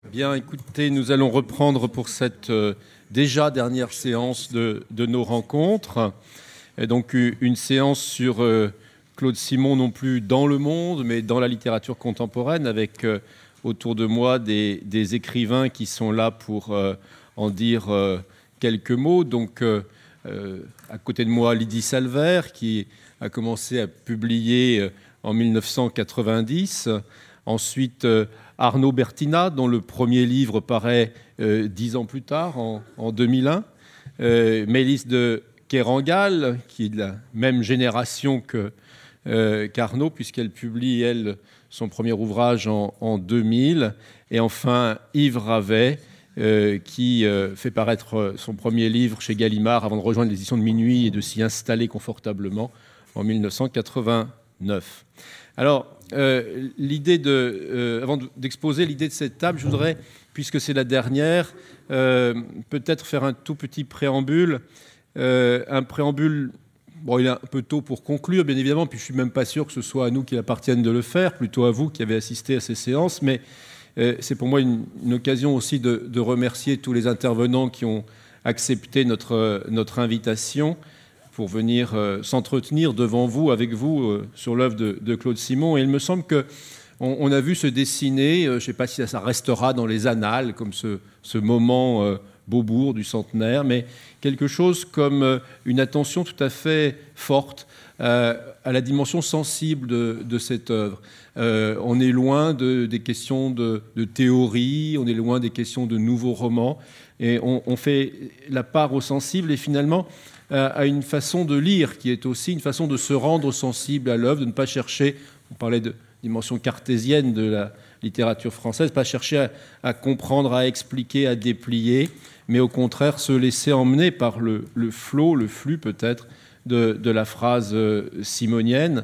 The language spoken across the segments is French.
Bien, écoutez, nous allons reprendre pour cette déjà dernière séance de nos rencontres. Et donc une séance sur Claude Simon, non plus dans le monde, mais dans la littérature contemporaine, avec autour de moi des écrivains qui sont là pour en dire quelques mots. Donc à côté de moi, Lydie Salver, qui a commencé à publier en 1990. Ensuite, Arnaud Bertina, dont le premier livre paraît 10 ans plus tard, en 2001. Mélisse de Kerangal, qui est de la même génération qu'Arnaud, puisqu'elle publie, elle, son premier ouvrage en 2000. Et enfin, Yves Ravet, qui fait paraître son premier livre chez Gallimard avant de rejoindre l'édition de Minuit et de s'y installer confortablement en 1989. Alors, avant d'exposer l'idée de cette table, je voudrais, puisque c'est la dernière, peut-être faire un tout petit préambule. Un préambule, bon, il est un peu tôt pour conclure, bien évidemment, puis je ne suis même pas sûr que ce soit à nous qu'il appartienne de le faire, plutôt à vous qui avez assisté à ces séances, mais c'est pour moi une occasion aussi de remercier tous les intervenants qui ont accepté notre invitation pour venir s'entretenir devant vous, avec vous, sur l'œuvre de Claude Simon. Et il me semble qu'on a vu se dessiner, je ne sais pas si ça restera dans les annales, comme ce moment Beaubourg du centenaire, mais quelque chose comme une attention tout à fait forte à la dimension sensible de cette œuvre. On est loin des questions de théorie, on est loin des questions de nouveaux romans, et on fait la part au sensible, et finalement à une façon de lire qui est aussi une façon de se rendre sensible à l'œuvre, de ne pas chercher, on parlait de dimension cartésienne de la littérature française, pas chercher à comprendre, à expliquer, à déplier, mais au contraire se laisser emmener par le flot, le flux peut-être de la phrase simonienne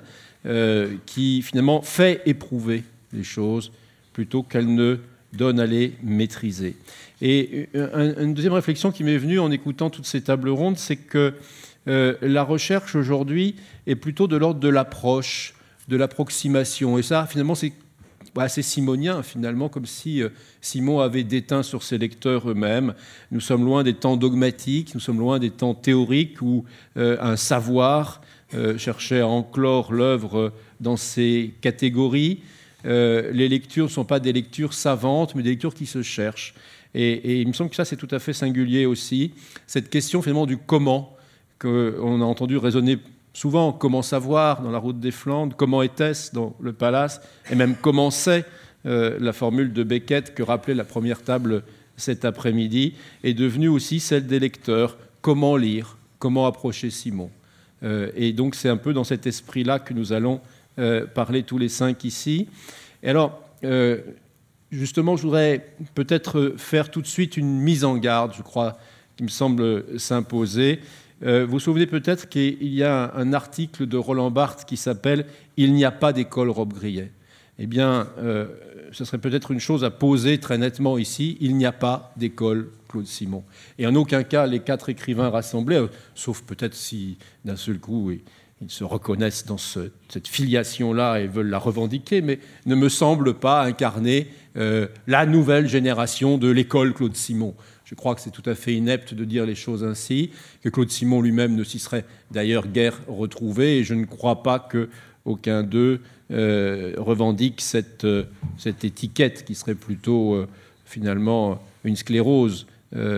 qui finalement fait éprouver les choses plutôt qu'elle ne donne à les maîtriser. Et une deuxième réflexion qui m'est venue en écoutant toutes ces tables rondes, c'est que la recherche aujourd'hui est plutôt de l'ordre de l'approche, de l'approximation. Et ça, finalement, c'est assez simonien, finalement, comme si Simon avait déteint sur ses lecteurs eux-mêmes. Nous sommes loin des temps dogmatiques, nous sommes loin des temps théoriques où un savoir cherchait à enclore l'œuvre dans ces catégories. Les lectures ne sont pas des lectures savantes, mais des lectures qui se cherchent. Et il me semble que ça, c'est tout à fait singulier aussi. Cette question, finalement, du comment, qu'on a entendu résonner souvent, comment savoir dans La Route des Flandres, comment était-ce dans Le Palace, et même comment c'est la formule de Beckett que rappelait la première table cet après-midi, est devenue aussi celle des lecteurs. Comment lire, comment approcher Simon. Et donc, c'est un peu dans cet esprit-là que nous allons parler tous les 5 ici. Et alors, justement, je voudrais peut-être faire tout de suite une mise en garde, je crois, qui me semble s'imposer. Vous vous souvenez peut-être qu'il y a un article de Roland Barthes qui s'appelle « Il n'y a pas d'école Robbe-Grillet ». Eh bien, ce serait peut-être une chose à poser très nettement ici. Il n'y a pas d'école Claude Simon. Et en aucun cas, les 4 écrivains rassemblés, sauf peut-être si d'un seul coup ils se reconnaissent dans cette filiation-là et veulent la revendiquer, mais ne me semble pas incarner la nouvelle génération de l'école Claude Simon. Je crois que c'est tout à fait inepte de dire les choses ainsi, que Claude Simon lui-même ne s'y serait d'ailleurs guère retrouvé, et je ne crois pas qu'aucun d'eux revendique cette étiquette qui serait plutôt finalement une sclérose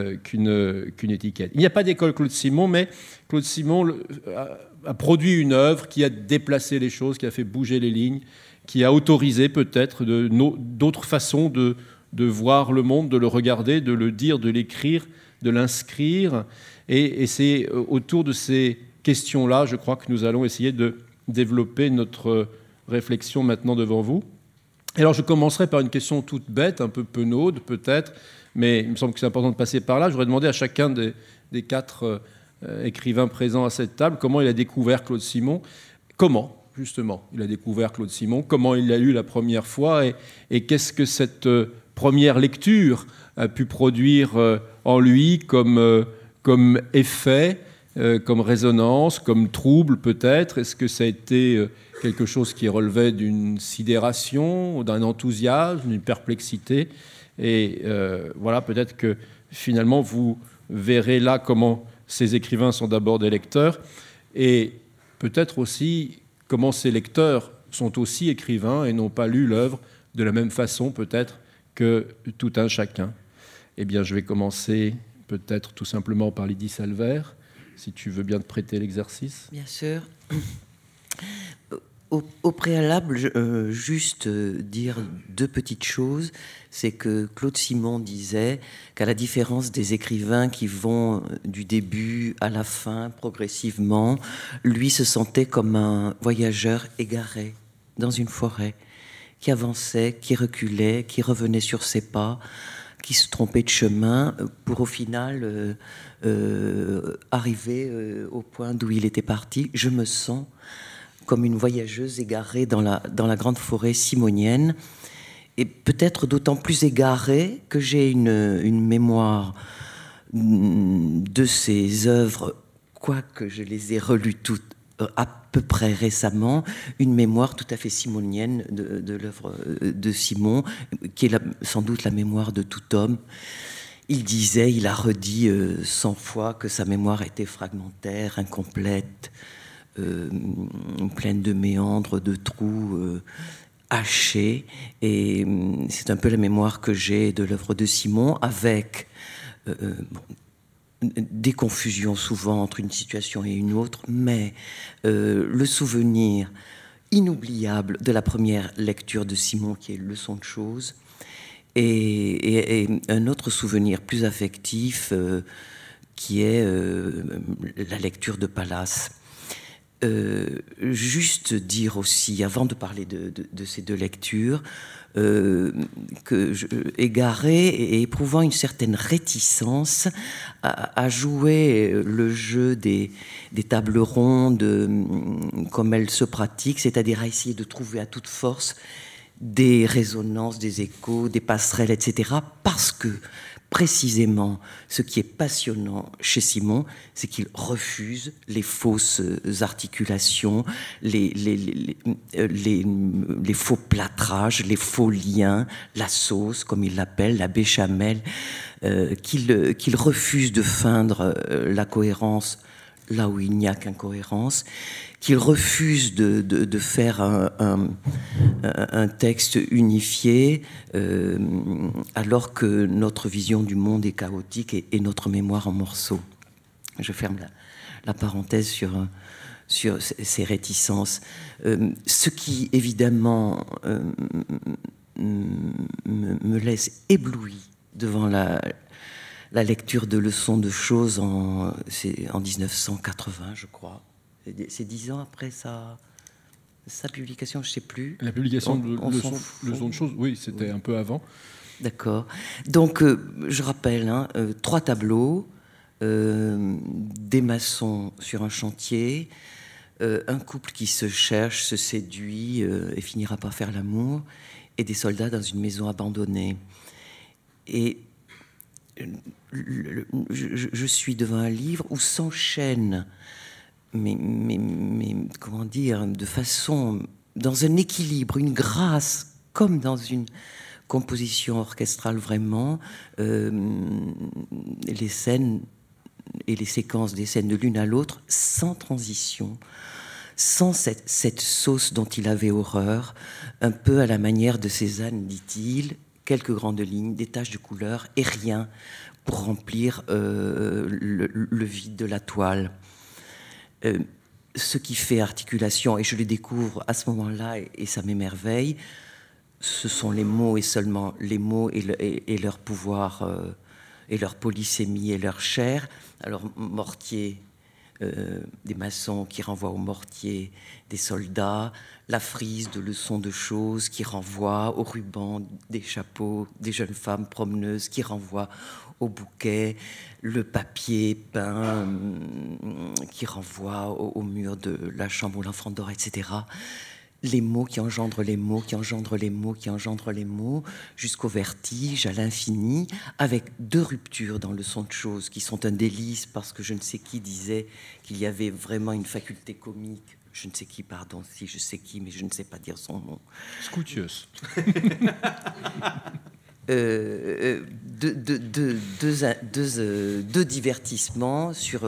qu'une étiquette. Il n'y a pas d'école Claude Simon, mais Claude Simon a produit une œuvre qui a déplacé les choses, qui a fait bouger les lignes, qui a autorisé peut-être d'autres façons de voir le monde, de le regarder, de le dire, de l'écrire, de l'inscrire. Et c'est autour de ces questions-là, je crois, que nous allons essayer de développer notre réflexion maintenant devant vous. Et alors je commencerai par une question toute bête, un peu penaude peut-être, mais il me semble que c'est important de passer par là. Je voudrais demander à chacun des 4 écrivains présents à cette table comment il a découvert Claude Simon. Comment, justement, il a découvert Claude Simon, comment il l'a lu la première fois, et qu'est-ce que cette première lecture a pu produire en lui comme effet, comme résonance, comme trouble peut-être. Est-ce que ça a été quelque chose qui relevait d'une sidération, d'un enthousiasme, d'une perplexité? Et voilà, peut-être que finalement, vous verrez là comment ces écrivains sont d'abord des lecteurs, et peut-être aussi comment ces lecteurs sont aussi écrivains et n'ont pas lu l'œuvre de la même façon, peut-être, que tout un chacun. Eh bien, je vais commencer peut-être tout simplement par Lydie Salvert, si tu veux bien te prêter l'exercice. Bien sûr. Au préalable, juste dire deux petites choses. C'est que Claude Simon disait qu'à la différence des écrivains qui vont du début à la fin progressivement, lui se sentait comme un voyageur égaré dans une forêt, qui avançait, qui reculait, qui revenait sur ses pas, qui se trompait de chemin pour au final arriver au point d'où il était parti. Je me sens comme une voyageuse égarée dans la grande forêt simonienne, et peut-être d'autant plus égarée que j'ai une mémoire de ces œuvres, quoique je les ai relues toutes à peu près récemment, une mémoire tout à fait simonienne de l'œuvre de Simon, qui est sans doute la mémoire de tout homme. Il a redit 100 fois que sa mémoire était fragmentaire, incomplète, pleine de méandres, de trous hachés. Et c'est un peu la mémoire que j'ai de l'œuvre de Simon, avec des confusions souvent entre une situation et une autre, mais le souvenir inoubliable de la première lecture de Simon, qui est Leçon de choses, et un autre souvenir plus affectif, qui est la lecture de Pallas. Juste dire aussi, avant de parler de ces deux lectures, égaré et éprouvant une certaine réticence à jouer le jeu des tables rondes comme elles se pratiquent, c'est-à-dire à essayer de trouver à toute force des résonances, des échos, des passerelles, etc. Parce que précisément, ce qui est passionnant chez Simon, c'est qu'il refuse les fausses articulations, les faux plâtrages, les faux liens, la sauce, comme il l'appelle, la béchamel, qu'il refuse de feindre la cohérence là où il n'y a qu'incohérence, qu'il refuse de faire un texte unifié, alors que notre vision du monde est chaotique et notre mémoire en morceaux. Je ferme la parenthèse sur ces réticences. Ce qui, évidemment, me laisse ébloui devant la lecture de Leçons de choses en 1980, je crois. C'est 10 ans après sa publication, je ne sais plus. La publication de Leçons de choses, oui, c'était un peu avant. D'accord. Donc, je rappelle, 3 tableaux, des maçons sur un chantier, un couple qui se cherche, se séduit et finira par faire l'amour, et des soldats dans une maison abandonnée. Et je suis devant un livre où s'enchaînent, mais comment dire, de façon, dans un équilibre, une grâce, comme dans une composition orchestrale vraiment, les scènes et les séquences des scènes de l'une à l'autre, sans transition, sans cette sauce dont il avait horreur, un peu à la manière de Cézanne, dit-il, quelques grandes lignes, des taches de couleur et rien pour remplir le vide de la toile. Ce qui fait articulation, et je le découvre à ce moment-là, et ça m'émerveille, ce sont les mots et seulement les mots et leur pouvoir, et leur polysémie et leur chair. Alors, mortier des maçons qui renvoient au mortier des soldats, la frise de Leçons de choses qui renvoie au ruban des chapeaux des jeunes femmes promeneuses qui renvoie au bouquet, le papier peint qui renvoie au mur de la chambre où l'enfant dort, etc. Les mots qui engendrent les mots, qui engendrent les mots, qui engendrent les mots, jusqu'au vertige, à l'infini, avec 2 ruptures dans Leçons de choses qui sont un délice, parce que je ne sais qui disait qu'il y avait vraiment une faculté comique. Je ne sais qui, pardon, si je sais qui, mais je ne sais pas dire son nom. Scoutius. deux divertissements sur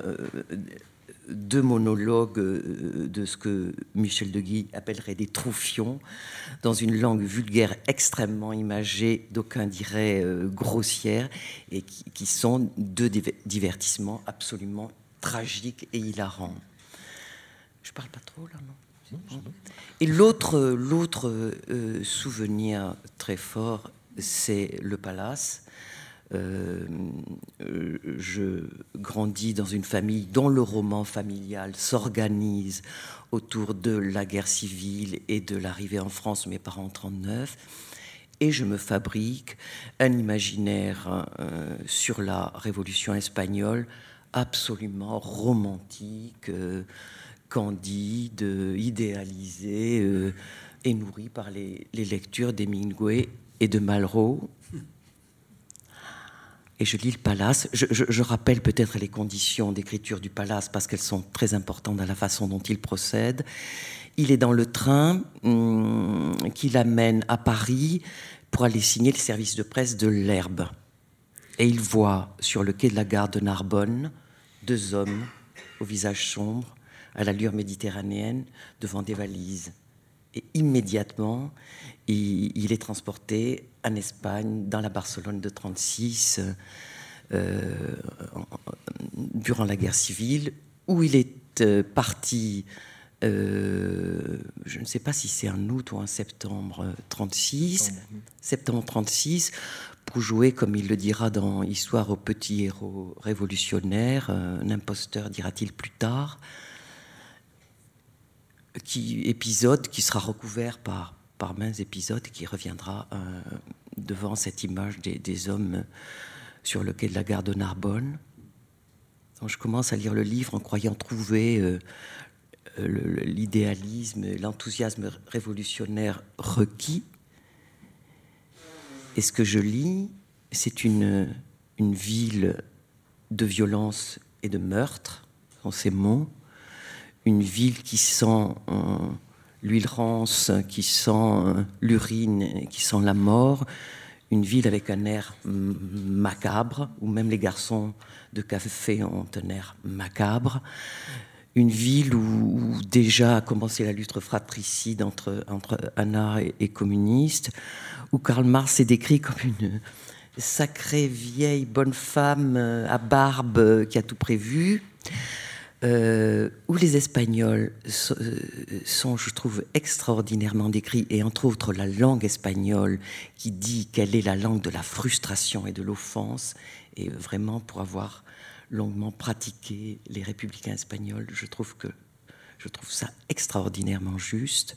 deux monologues de ce que Michel de Guy appellerait des troufions, dans une langue vulgaire extrêmement imagée, d'aucuns diraient grossière, et qui sont deux divertissements absolument tragiques et hilarants. Je parle pas trop là, non? Et l'autre souvenir très fort, c'est le Palace. Je grandis dans une famille dont le roman familial s'organise autour de la guerre civile et de l'arrivée en France de mes parents en 1939, et je me fabrique un imaginaire sur la Révolution espagnole absolument romantique, candide, idéalisé, et nourri par les lectures d'Hemingway et de Malraux. Et je lis le Palace. Je rappelle peut-être les conditions d'écriture du Palace parce qu'elles sont très importantes dans la façon dont il procède. Il est dans le train qui l'amène à Paris pour aller signer le service de presse de l'Herbe. Et il voit sur le quai de la gare de Narbonne deux hommes au visage sombre, à l'allure méditerranéenne, devant des valises. Et immédiatement, il est transporté en Espagne, dans la Barcelone de 1936, durant la guerre civile, où il est parti, je ne sais pas si c'est en août ou en septembre 1936, septembre 1936, pour jouer, comme il le dira dans Histoire aux petits héros révolutionnaires, un imposteur, dira-t-il plus tard, épisode qui sera recouvert par maints épisodes, qui reviendra devant cette image des hommes sur le quai de la gare de Narbonne. Donc je commence à lire le livre en croyant trouver l'idéalisme, l'enthousiasme révolutionnaire requis. Et ce que je lis, c'est une ville de violence et de meurtre, sont ces mots. Une ville qui sent l'huile rance, qui sent l'urine, qui sent la mort. Une ville avec un air macabre, où même les garçons de café ont un air macabre. Une ville où déjà a commencé la lutte fratricide entre Anna et communistes, où Karl Marx est décrit comme une sacrée vieille bonne femme à barbe qui a tout prévu. Où les Espagnols sont, je trouve, extraordinairement décrits, et entre autres la langue espagnole qui dit qu'elle est la langue de la frustration et de l'offense, et vraiment pour avoir longuement pratiqué les républicains espagnols, je trouve ça extraordinairement juste.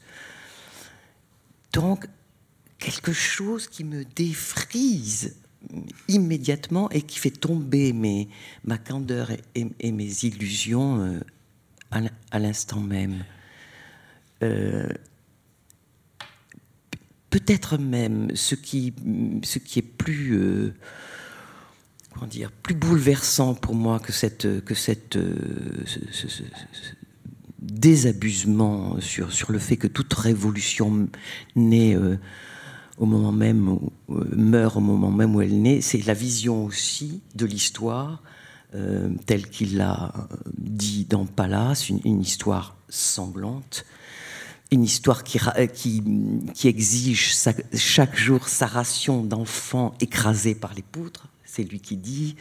Donc, quelque chose qui me défrise immédiatement et qui fait tomber ma candeur et mes illusions à l'instant même. Peut-être même ce qui est plus plus bouleversant pour moi que ce désabusement sur le fait que toute révolution naît au moment même meurt au moment même où elle naît, c'est la vision aussi de l'histoire telle qu'il l'a dit dans Palace, une histoire sanglante, une histoire qui exige chaque jour sa ration d'enfants écrasés par les poutres, c'est lui qui dit,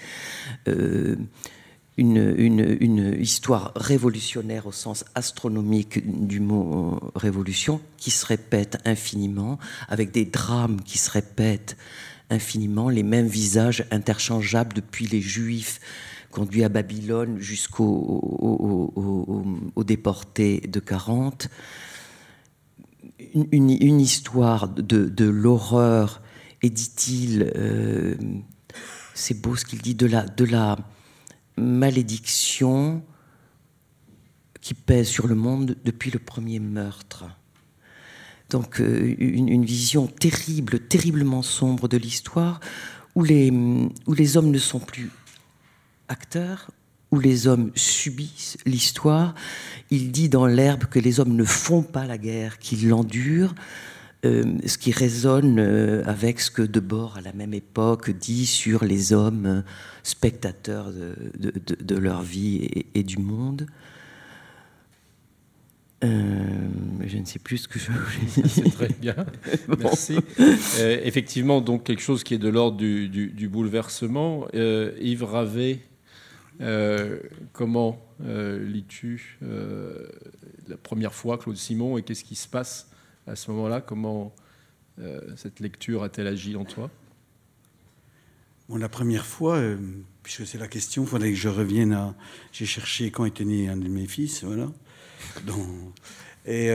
une histoire révolutionnaire au sens astronomique du mot révolution, qui se répète infiniment, avec des drames qui se répètent infiniment, les mêmes visages interchangeables depuis les Juifs conduits à Babylone jusqu'aux déportés de 40. Une histoire de l'horreur, et dit-il, c'est beau ce qu'il dit, de la malédiction qui pèse sur le monde depuis le premier meurtre. Donc une vision terrible, terriblement sombre de l'histoire, où les hommes ne sont plus acteurs, où les hommes subissent l'histoire. Il dit dans l'Herbe que les hommes ne font pas la guerre, qu'ils l'endurent. ce qui résonne avec ce que Debord, à la même époque, dit sur les hommes spectateurs de leur vie et du monde. Je ne sais plus ce que je voulais dire. C'est très bien, bon. Merci. Effectivement, donc quelque chose qui est de l'ordre du bouleversement. Yves Ravet, comment lis-tu la première fois Claude Simon, et qu'est-ce qui se passe à ce moment-là? Comment cette lecture a-t-elle agi en toi? Bon, la première fois, puisque c'est la question, il faudrait que je revienne à... J'ai cherché quand était né un de mes fils, voilà. Et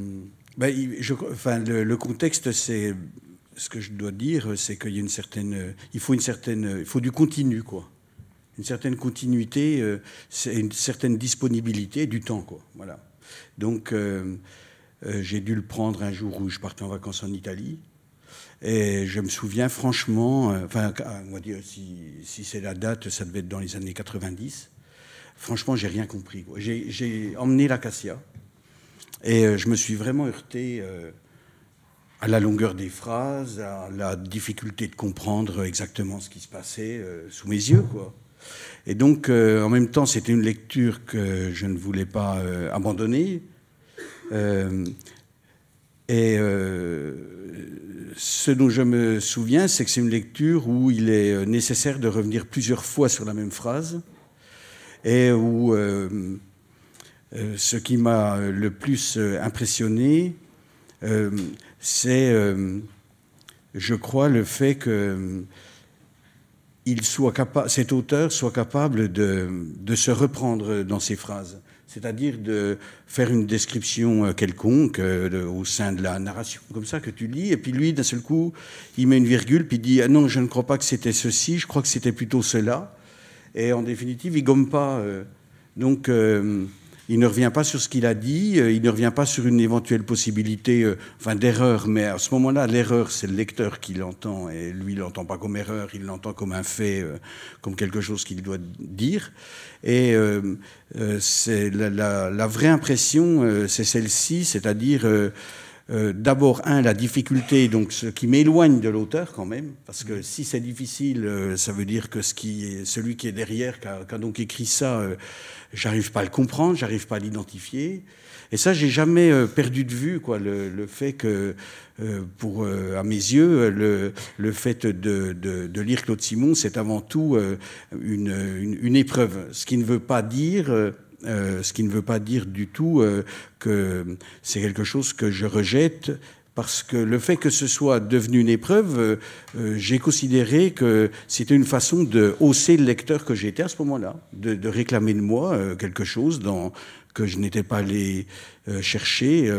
le contexte, c'est ce que je dois dire, c'est qu'il y a il faut du continu, quoi. Une certaine continuité, c'est une certaine disponibilité du temps, quoi. Voilà. Donc, j'ai dû le prendre un jour où je partais en vacances en Italie. Et je me souviens franchement, on va dire, si c'est la date, ça devait être dans les années 90. Franchement, j'ai rien compris, quoi. J'ai emmené l'Acacia et je me suis vraiment heurté à la longueur des phrases, à la difficulté de comprendre exactement ce qui se passait sous mes yeux, quoi. Et donc, en même temps, c'était une lecture que je ne voulais pas abandonner. Ce dont je me souviens, c'est que c'est une lecture où il est nécessaire de revenir plusieurs fois sur la même phrase, et où ce qui m'a le plus impressionné, c'est, je crois, le fait que cet auteur soit capable de se reprendre dans ses phrases, c'est-à-dire de faire une description quelconque au sein de la narration, comme ça, que tu lis, et puis lui, d'un seul coup, il met une virgule, puis il dit « Ah non, je ne crois pas que c'était ceci, je crois que c'était plutôt cela ». Et en définitive, il gomme pas. Donc, il ne revient pas sur ce qu'il a dit, il ne revient pas sur une éventuelle possibilité d'erreur. Mais à ce moment-là, l'erreur, c'est le lecteur qui l'entend. Et lui, il ne l'entend pas comme erreur, il l'entend comme un fait, comme quelque chose qu'il doit dire. Et c'est la vraie impression, c'est celle-ci, c'est-à-dire... d'abord, la difficulté, donc ce qui m'éloigne de l'auteur quand même, parce que si c'est difficile, ça veut dire que celui qui est derrière, qui a donc écrit ça, j'arrive pas à le comprendre, j'arrive pas à l'identifier. Et ça, j'ai jamais perdu de vue, quoi, le fait que, à mes yeux, le fait de lire Claude Simon, c'est avant tout une épreuve. Ce qui ne veut pas dire du tout que c'est quelque chose que je rejette, parce que le fait que ce soit devenu une épreuve, j'ai considéré que c'était une façon de hausser le lecteur que j'étais à ce moment-là, de réclamer de moi quelque chose que je n'étais pas allé chercher.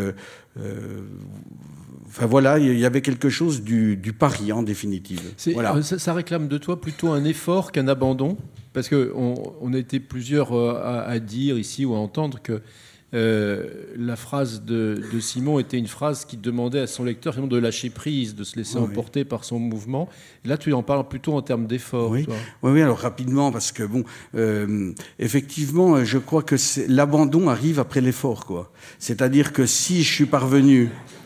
Voilà, il y avait quelque chose du pari, en définitive. Voilà. Ça réclame de toi plutôt un effort qu'un abandon, parce qu'on a été plusieurs à dire ici ou à entendre que la phrase de Simon était une phrase qui demandait à son lecteur de lâcher prise, de se laisser emporter par son mouvement. Et là, tu en parles plutôt en termes d'effort. Oui. Toi. Oui, alors rapidement, parce que effectivement, je crois que l'abandon arrive après l'effort, quoi. C'est-à-dire que si je suis parvenu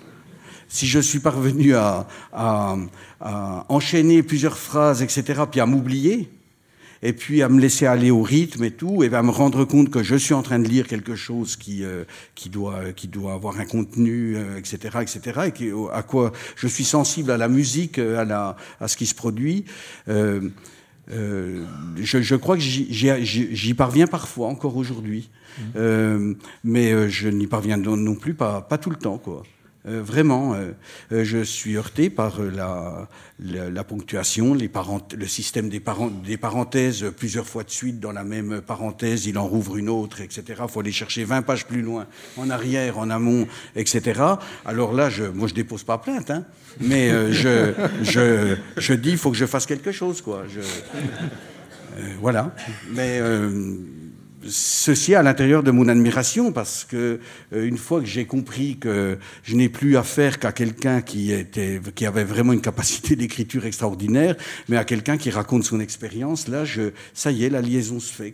à enchaîner plusieurs phrases, etc., puis à m'oublier, et puis à me laisser aller au rythme et tout, et à me rendre compte que je suis en train de lire quelque chose qui doit avoir un contenu, etc., et à quoi je suis sensible à la musique, à ce qui se produit. Je crois que j'y parviens parfois, encore aujourd'hui, mais je n'y parviens non plus pas tout le temps, quoi. Vraiment, je suis heurté par la ponctuation, le système des parenthèses plusieurs fois de suite dans la même parenthèse, il en rouvre une autre, etc. Il faut aller chercher 20 pages plus loin, en arrière, en amont, etc. Alors là, moi, je dépose pas plainte, hein, mais je dis, il faut que je fasse quelque chose, quoi. Voilà. Mais... ceci à l'intérieur de mon admiration, parce que une fois que j'ai compris que je n'ai plus affaire qu'à quelqu'un qui avait vraiment une capacité d'écriture extraordinaire, mais à quelqu'un qui raconte son expérience, là, ça y est, la liaison se fait, quoi.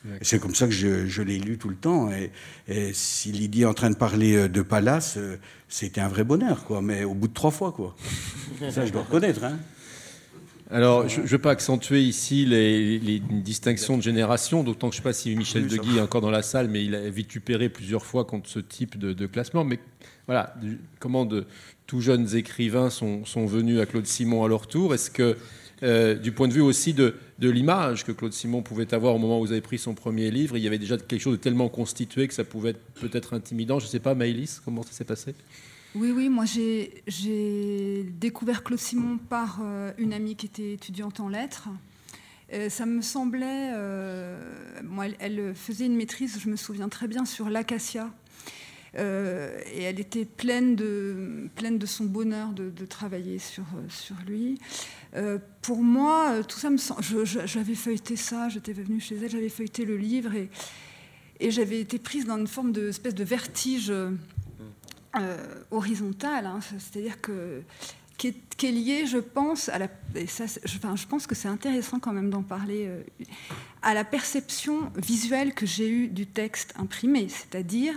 C'est comme ça que je l'ai lu tout le temps. Et si Lydie est en train de parler de Pallas, c'était un vrai bonheur, quoi. Mais au bout de 3 fois, quoi. Ça, je dois reconnaître, hein. Alors, je ne veux pas accentuer ici les distinctions de génération, d'autant que je ne sais pas si Michel Deguy est encore dans la salle, mais il a vitupéré plusieurs fois contre ce type de classement. Mais voilà, comment de tout jeunes écrivains sont venus à Claude Simon à leur tour. Est-ce que, du point de vue aussi de l'image que Claude Simon pouvait avoir au moment où vous avez pris son premier livre, il y avait déjà quelque chose de tellement constitué que ça pouvait être peut-être intimidant. Je ne sais pas, Maëlys, comment ça s'est passé ? Oui, moi j'ai découvert Claude Simon par une amie qui était étudiante en lettres. Ça me semblait... moi, elle faisait une maîtrise, je me souviens très bien, sur l'acacia. Et elle était pleine de son bonheur de travailler sur lui. Pour moi, tout ça me semble... J'avais feuilleté ça, j'étais venue chez elle, j'avais feuilleté le livre et j'avais été prise dans une forme d'espèce de vertige... horizontale, hein, c'est-à-dire qui est liée, je pense, je pense que c'est intéressant quand même d'en parler, à la perception visuelle que j'ai eue du texte imprimé, c'est-à-dire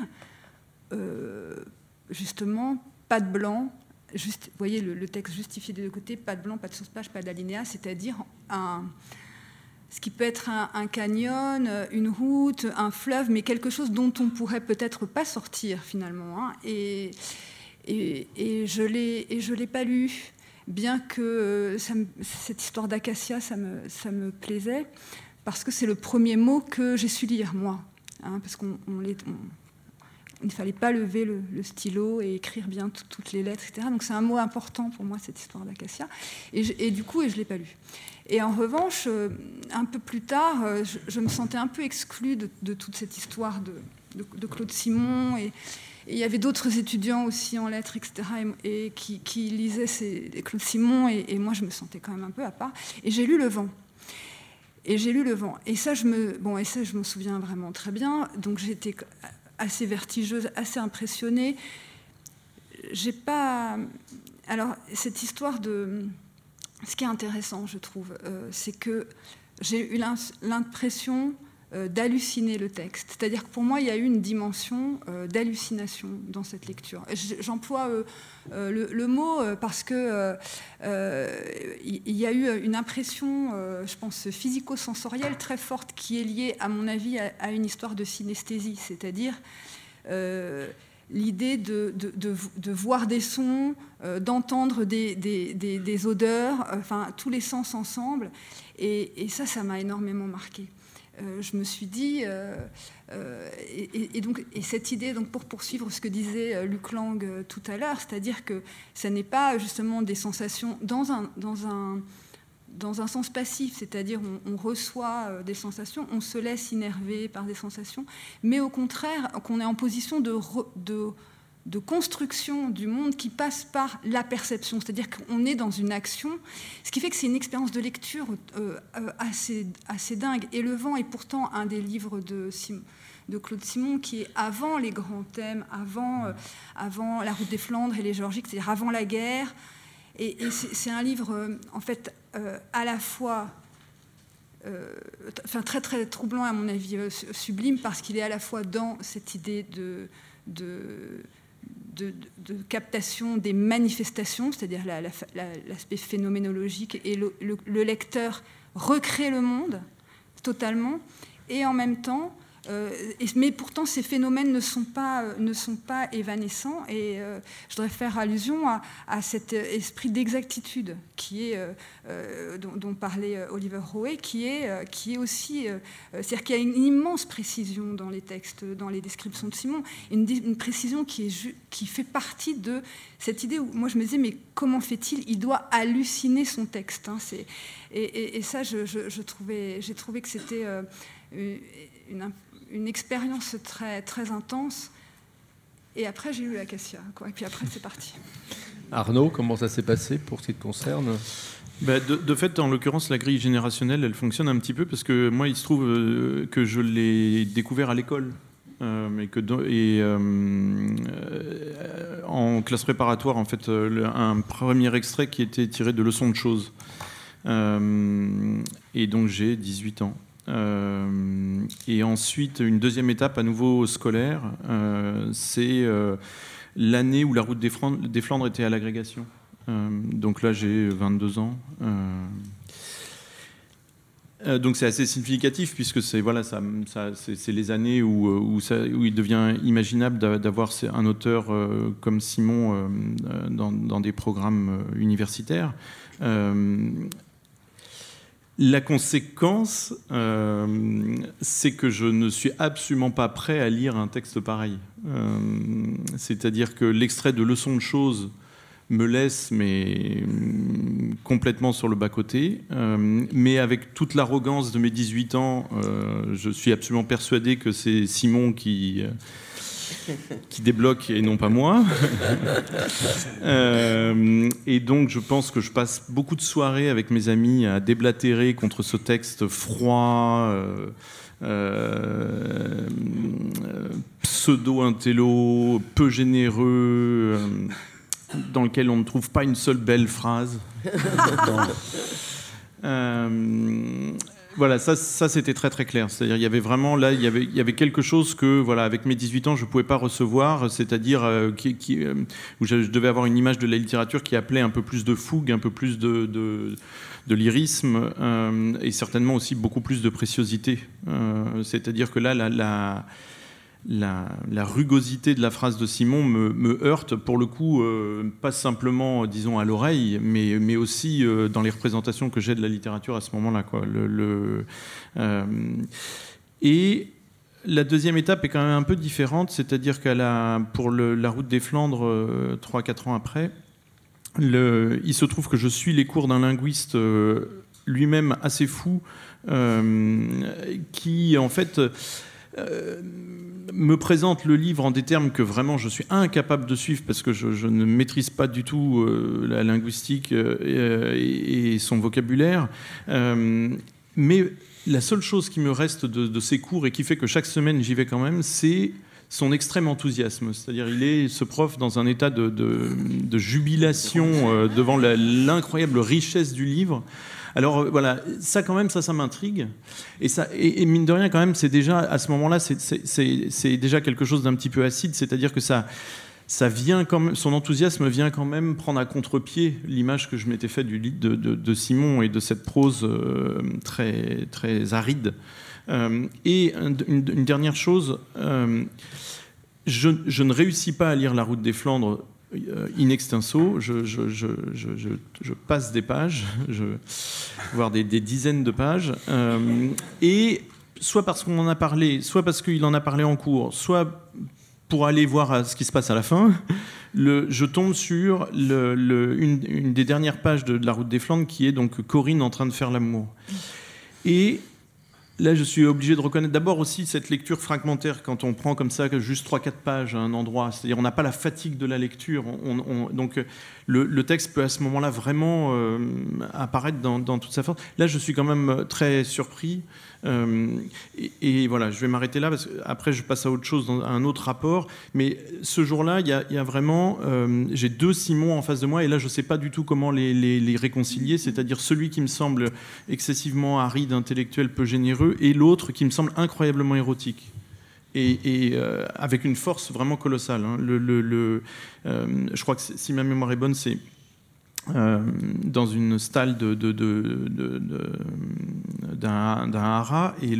justement pas de blanc, vous voyez le texte justifié des deux côtés, pas de blanc, pas de surpage, pas d'alinéa, c'est-à-dire ce qui peut être un canyon, une route, un fleuve, mais quelque chose dont on pourrait peut-être pas sortir finalement. Hein. Et je l'ai pas lu, bien que cette histoire d'acacia, ça me plaisait, parce que c'est le premier mot que j'ai su lire, moi. Hein, parce qu'il ne fallait pas lever le stylo et écrire bien toutes les lettres, etc. Donc c'est un mot important pour moi, cette histoire d'acacia. Et du coup, je l'ai pas lu. Et en revanche, un peu plus tard, je me sentais un peu exclue de toute cette histoire de Claude Simon. Et il y avait d'autres étudiants aussi en lettres, etc., et qui lisaient Claude Simon. Et moi, je me sentais quand même un peu à part. Et j'ai lu Le Vent. Et ça, je me souviens vraiment très bien. Donc j'étais assez vertigeuse, assez impressionnée. Alors, cette histoire de... Ce qui est intéressant, je trouve, c'est que j'ai eu l'impression d'halluciner le texte. C'est-à-dire que pour moi, il y a eu une dimension d'hallucination dans cette lecture. J'emploie le mot parce que il y a eu une impression, je pense, physico-sensorielle très forte qui est liée, à mon avis, à une histoire de synesthésie. C'est-à-dire... l'idée de voir des sons, d'entendre des odeurs, enfin tous les sens ensemble. Et ça m'a énormément marquée. Je me suis dit... et cette idée, donc, pour poursuivre ce que disait Luc Lang tout à l'heure, c'est-à-dire que ça n'est pas justement des sensations dans un sens passif, c'est-à-dire on reçoit des sensations, on se laisse innerver par des sensations, mais au contraire, qu'on est en position de construction du monde qui passe par la perception, c'est-à-dire qu'on est dans une action, ce qui fait que c'est une expérience de lecture assez dingue. Et Le Vent est pourtant un des livres de Claude Simon qui est avant les grands thèmes, avant la route des Flandres et les Géorgiques, c'est-à-dire avant la guerre. Et c'est un livre, en fait, à la fois très, très troublant, à mon avis, sublime, parce qu'il est à la fois dans cette idée de captation des manifestations, c'est-à-dire l'aspect phénoménologique, et le lecteur recrée le monde totalement, et en même temps... mais pourtant, ces phénomènes ne sont pas évanescents. Et je voudrais faire allusion à cet esprit d'exactitude dont parlait Oliver Rowe, qui est aussi... c'est-à-dire qu'il y a une immense précision dans les textes, dans les descriptions de Simon, une précision qui fait partie de cette idée où moi je me disais, mais comment fait-il ? Il doit halluciner son texte. Hein, et ça, j'ai trouvé que c'était... une expérience très, très intense. Et après, j'ai lu l'Acacia, quoi. Et puis après, c'est parti. Arnaud, comment ça s'est passé pour ce qui te concerne ? De fait, en l'occurrence, la grille générationnelle, elle fonctionne un petit peu parce que moi, il se trouve que je l'ai découvert à l'école. En classe préparatoire, en fait, un premier extrait qui était tiré de Leçons de choses. Et donc, j'ai 18 ans. Et ensuite, une deuxième étape à nouveau scolaire, c'est l'année où la route des Flandres était à l'agrégation. Donc là, j'ai 22 ans. Donc c'est assez significatif puisque c'est les années où il devient imaginable d'avoir un auteur comme Simon dans des programmes universitaires. La conséquence, c'est que je ne suis absolument pas prêt à lire un texte pareil. C'est-à-dire que l'extrait de Leçons de choses me laisse complètement sur le bas-côté. Mais avec toute l'arrogance de mes 18 ans, je suis absolument persuadé que c'est Simon qui débloque et non pas moi. Et donc je pense que je passe beaucoup de soirées avec mes amis à déblatérer contre ce texte froid, pseudo-intello, peu généreux, dans lequel on ne trouve pas une seule belle phrase. Voilà, ça c'était très très clair. C'est-à-dire il y avait vraiment là, il y avait quelque chose que voilà, avec mes 18 ans, je pouvais pas recevoir, c'est-à-dire où je devais avoir une image de la littérature qui appelait un peu plus de fougue, un peu plus de lyrisme et certainement aussi beaucoup plus de préciosité. C'est-à-dire que là la rugosité de la phrase de Simon me heurte, pour le coup, pas simplement, disons, à l'oreille, mais aussi dans les représentations que j'ai de la littérature à ce moment-là, quoi. Et la deuxième étape est quand même un peu différente, c'est-à-dire pour la route des Flandres, 3-4 ans après, il se trouve que je suis les cours d'un linguiste lui-même assez fou, qui, en fait... me présente le livre en des termes que vraiment je suis incapable de suivre parce que je ne maîtrise pas du tout la linguistique et son vocabulaire. Mais la seule chose qui me reste de ces cours et qui fait que chaque semaine j'y vais quand même, c'est son extrême enthousiasme. C'est-à-dire ce prof dans un état de jubilation devant l'incroyable richesse du livre. Alors voilà, ça quand même, ça m'intrigue. Et mine de rien, quand même, c'est déjà, à ce moment-là, c'est déjà quelque chose d'un petit peu acide, c'est-à-dire que ça vient quand même, son enthousiasme vient quand même prendre à contre-pied l'image que je m'étais faite du livre de Simon et de cette prose très, très aride. Et une dernière chose, je ne réussis pas à lire La Route des Flandres in extenso, je passe des pages, voire des dizaines de pages, et soit parce qu'on en a parlé, soit parce qu'il en a parlé en cours, soit pour aller voir ce qui se passe à la fin, je tombe sur une des dernières pages de La Route des Flandres, qui est donc Corinne en train de faire l'amour. Et là, je suis obligé de reconnaître d'abord aussi cette lecture fragmentaire quand on prend comme ça juste 3-4 pages à un endroit. C'est-à-dire on n'a pas la fatigue de la lecture. Donc le texte peut à ce moment-là vraiment apparaître dans toute sa force. Là, je suis quand même très surpris. Et voilà, je vais m'arrêter là parce qu'après je passe à autre chose, à un autre rapport. Mais ce jour-là, il y a vraiment... j'ai deux Simon en face de moi et là, je ne sais pas du tout comment les réconcilier. C'est-à-dire celui qui me semble excessivement aride, intellectuel, peu généreux, et l'autre qui me semble incroyablement érotique. Et avec une force vraiment colossale. Hein. Je crois que si ma mémoire est bonne, c'est dans une stalle d'un haras, et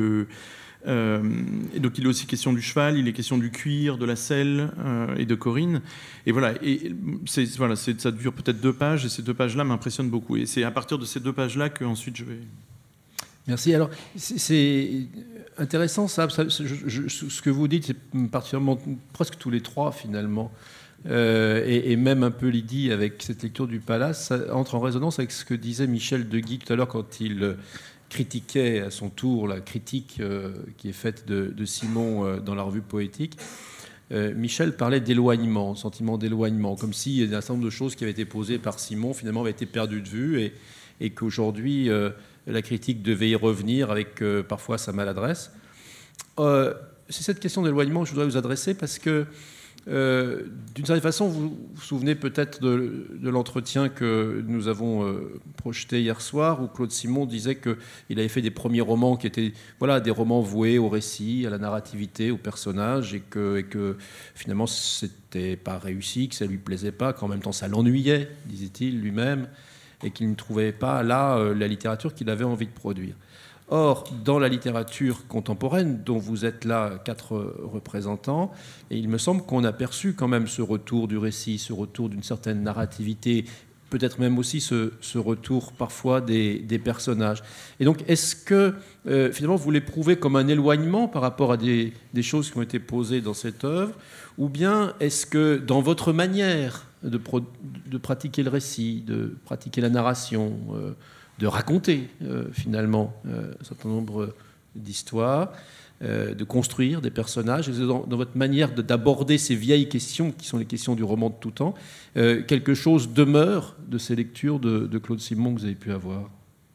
et donc il est aussi question du cheval, il est question du cuir, de la selle et de Corinne. Et voilà, ça dure peut-être 2 pages, et ces 2 pages-là m'impressionnent beaucoup. Et c'est à partir de ces 2 pages-là qu'ensuite je vais... Merci. Alors, c'est intéressant ça. Ce que vous dites, c'est particulièrement presque tous les trois finalement, et même un peu Lydie avec cette lecture du Palace, ça entre en résonance avec ce que disait Michel Deguy tout à l'heure quand il critiquait à son tour la critique qui est faite de Simon dans la revue poétique. Michel parlait d'éloignement, sentiment d'éloignement, comme si un certain nombre de choses qui avaient été posées par Simon finalement avaient été perdues de vue et qu'aujourd'hui la critique devait y revenir avec parfois sa maladresse. C'est cette question d'éloignement que je voudrais vous adresser parce que d'une certaine façon, vous vous souvenez peut-être de l'entretien que nous avons projeté hier soir, où Claude Simon disait qu'il avait fait des premiers romans qui étaient des romans voués au récit, à la narrativité, aux personnages, et que finalement c'était pas réussi, que ça lui plaisait pas, qu'en même temps ça l'ennuyait, disait-il lui-même, et qu'il ne trouvait pas là la littérature qu'il avait envie de produire. Or, dans la littérature contemporaine, dont vous êtes là 4 représentants, et il me semble qu'on a perçu quand même ce retour du récit, ce retour d'une certaine narrativité, peut-être même aussi ce retour parfois des personnages. Et donc, est-ce que finalement vous l'éprouvez comme un éloignement par rapport à des choses qui ont été posées dans cette œuvre, ou bien est-ce que dans votre manière de pratiquer le récit, de pratiquer la narration, de raconter finalement un certain nombre d'histoires, de construire des personnages, dans votre manière d'aborder ces vieilles questions qui sont les questions du roman de tout temps, quelque chose demeure de ces lectures de Claude Simon que vous avez pu avoir?